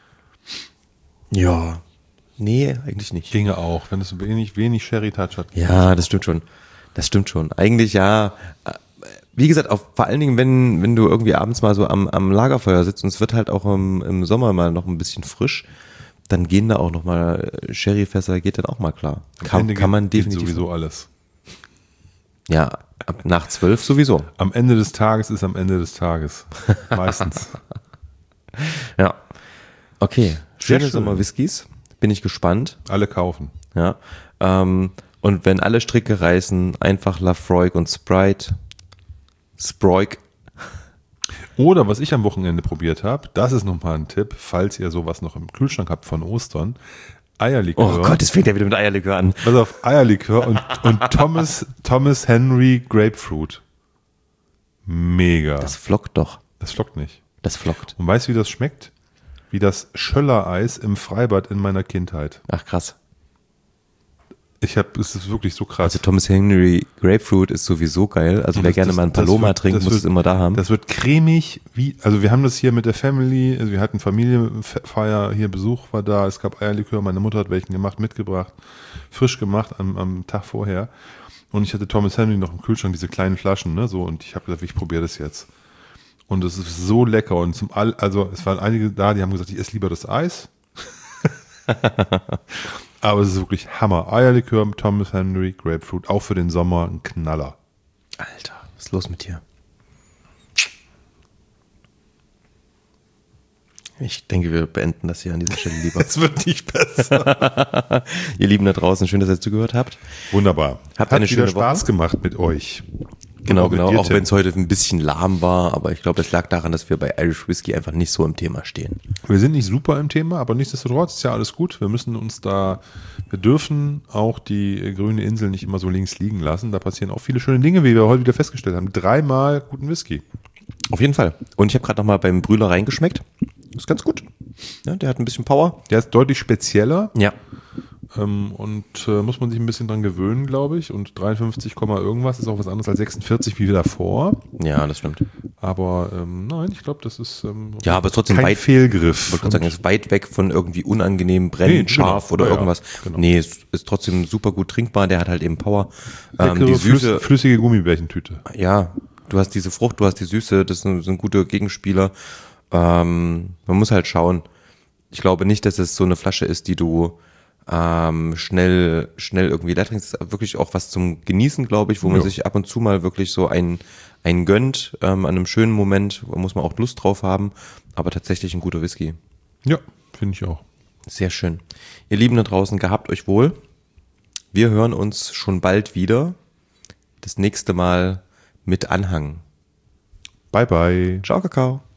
Ja. Nee, eigentlich nicht. Ginge auch, wenn es wenig, wenig Sherry-Touch hat. Ja, das stimmt schon. Das stimmt schon. Eigentlich ja. Äh, Wie gesagt, auch vor allen Dingen, wenn, wenn du irgendwie abends mal so am, am Lagerfeuer sitzt und es wird halt auch im, im Sommer mal noch ein bisschen frisch, dann gehen da auch noch mal Sherryfässer, geht dann auch mal klar. Kann, Ende kann man geht- geht definitiv. sowieso alles. Ja, ab nach zwölf sowieso. Am Ende des Tages ist am Ende des Tages. Meistens. Ja. Okay. Sehr Schöne schön. Sommer-Whiskys. Bin ich gespannt. Alle kaufen. Ja. Ähm, und wenn alle Stricke reißen, einfach Lafroig und Sprite. Sproig. Oder was ich am Wochenende probiert habe, das ist nochmal ein Tipp, falls ihr sowas noch im Kühlschrank habt von Ostern. Eierlikör. Oh Gott, es fängt ja wieder mit Eierlikör an. Pass auf, Eierlikör und, und Thomas, Thomas Henry Grapefruit. Mega. Das flockt doch. Das flockt nicht. Das flockt. Und weißt du, wie das schmeckt? Wie das Schöllereis im Freibad in meiner Kindheit. Ach krass. Ich habe, es ist wirklich so krass. Also Thomas Henry Grapefruit ist sowieso geil. Also wer Das- gerne das- mal ein das Paloma wird- trinkt, das muss wird- es immer da haben. Das wird cremig, wie, also wir haben das hier mit der Family, also wir hatten Familienfeier, hier Besuch war da, es gab Eierlikör, meine Mutter hat welchen gemacht, mitgebracht, frisch gemacht am, am Tag vorher. Und ich hatte Thomas Henry noch im Kühlschrank, diese kleinen Flaschen, ne, so, und ich habe gesagt, ich probiere das jetzt. Und es ist so lecker und zum All, also es waren einige da, die haben gesagt, ich esse lieber das Eis. Aber es ist wirklich Hammer. Eierlikör mit Thomas Henry Grapefruit, auch für den Sommer ein Knaller. Alter, was ist los mit dir? Ich denke, wir beenden das hier an dieser Stelle lieber. Es wird nicht besser. Ihr Lieben da draußen, schön, dass ihr zugehört habt. Wunderbar. Habt Hat eine wieder schöne Spaß Woche. gemacht mit euch. Genau, Und mit genau. dir, Auch Tim. wenn es heute ein bisschen lahm war, aber ich glaube, das lag daran, dass wir bei Irish Whiskey einfach nicht so im Thema stehen. Wir sind nicht super im Thema, aber nichtsdestotrotz ist ja alles gut. Wir müssen uns da, wir dürfen auch die grüne Insel nicht immer so links liegen lassen. Da passieren auch viele schöne Dinge, wie wir heute wieder festgestellt haben. Dreimal guten Whisky. Auf jeden Fall. Und ich habe gerade noch mal beim Brühler reingeschmeckt. Ist ganz gut. Ja, der hat ein bisschen Power. Der ist deutlich spezieller Ja. ähm, und äh, muss man sich ein bisschen dran gewöhnen, glaube ich. Und dreiundfünfzig, Komma irgendwas ist auch was anderes als sechsundvierzig wie davor. Ja, das stimmt. Aber ähm, nein, ich glaube, das ist ähm, Ja, aber trotzdem kein weit- Fehlgriff. Ich wollte gerade sagen, ist weit weg von irgendwie unangenehm, brennend, Nee, genau. scharf oder Ja, ja, irgendwas. genau. Nee, ist, ist trotzdem super gut trinkbar. Der hat halt eben Power. Ähm, Leckere, die Süße, flüss- flüssige Gummibärchentüte. ja, du hast diese Frucht, du hast die Süße, das sind, sind gute Gegenspieler. Ähm, man muss halt schauen. Ich glaube nicht, dass es so eine Flasche ist, die du ähm, schnell, schnell irgendwie leer trinkst. Es ist wirklich auch was zum Genießen, glaube ich, wo man Ja. sich ab und zu mal wirklich so einen, einen gönnt, ähm, an einem schönen Moment, wo muss man auch Lust drauf haben, aber tatsächlich ein guter Whisky. Ja, finde ich auch. Sehr schön. Ihr Lieben da draußen, gehabt euch wohl. Wir hören uns schon bald wieder. Das nächste Mal mit Anhang. Bye, bye. Ciao, Kakao.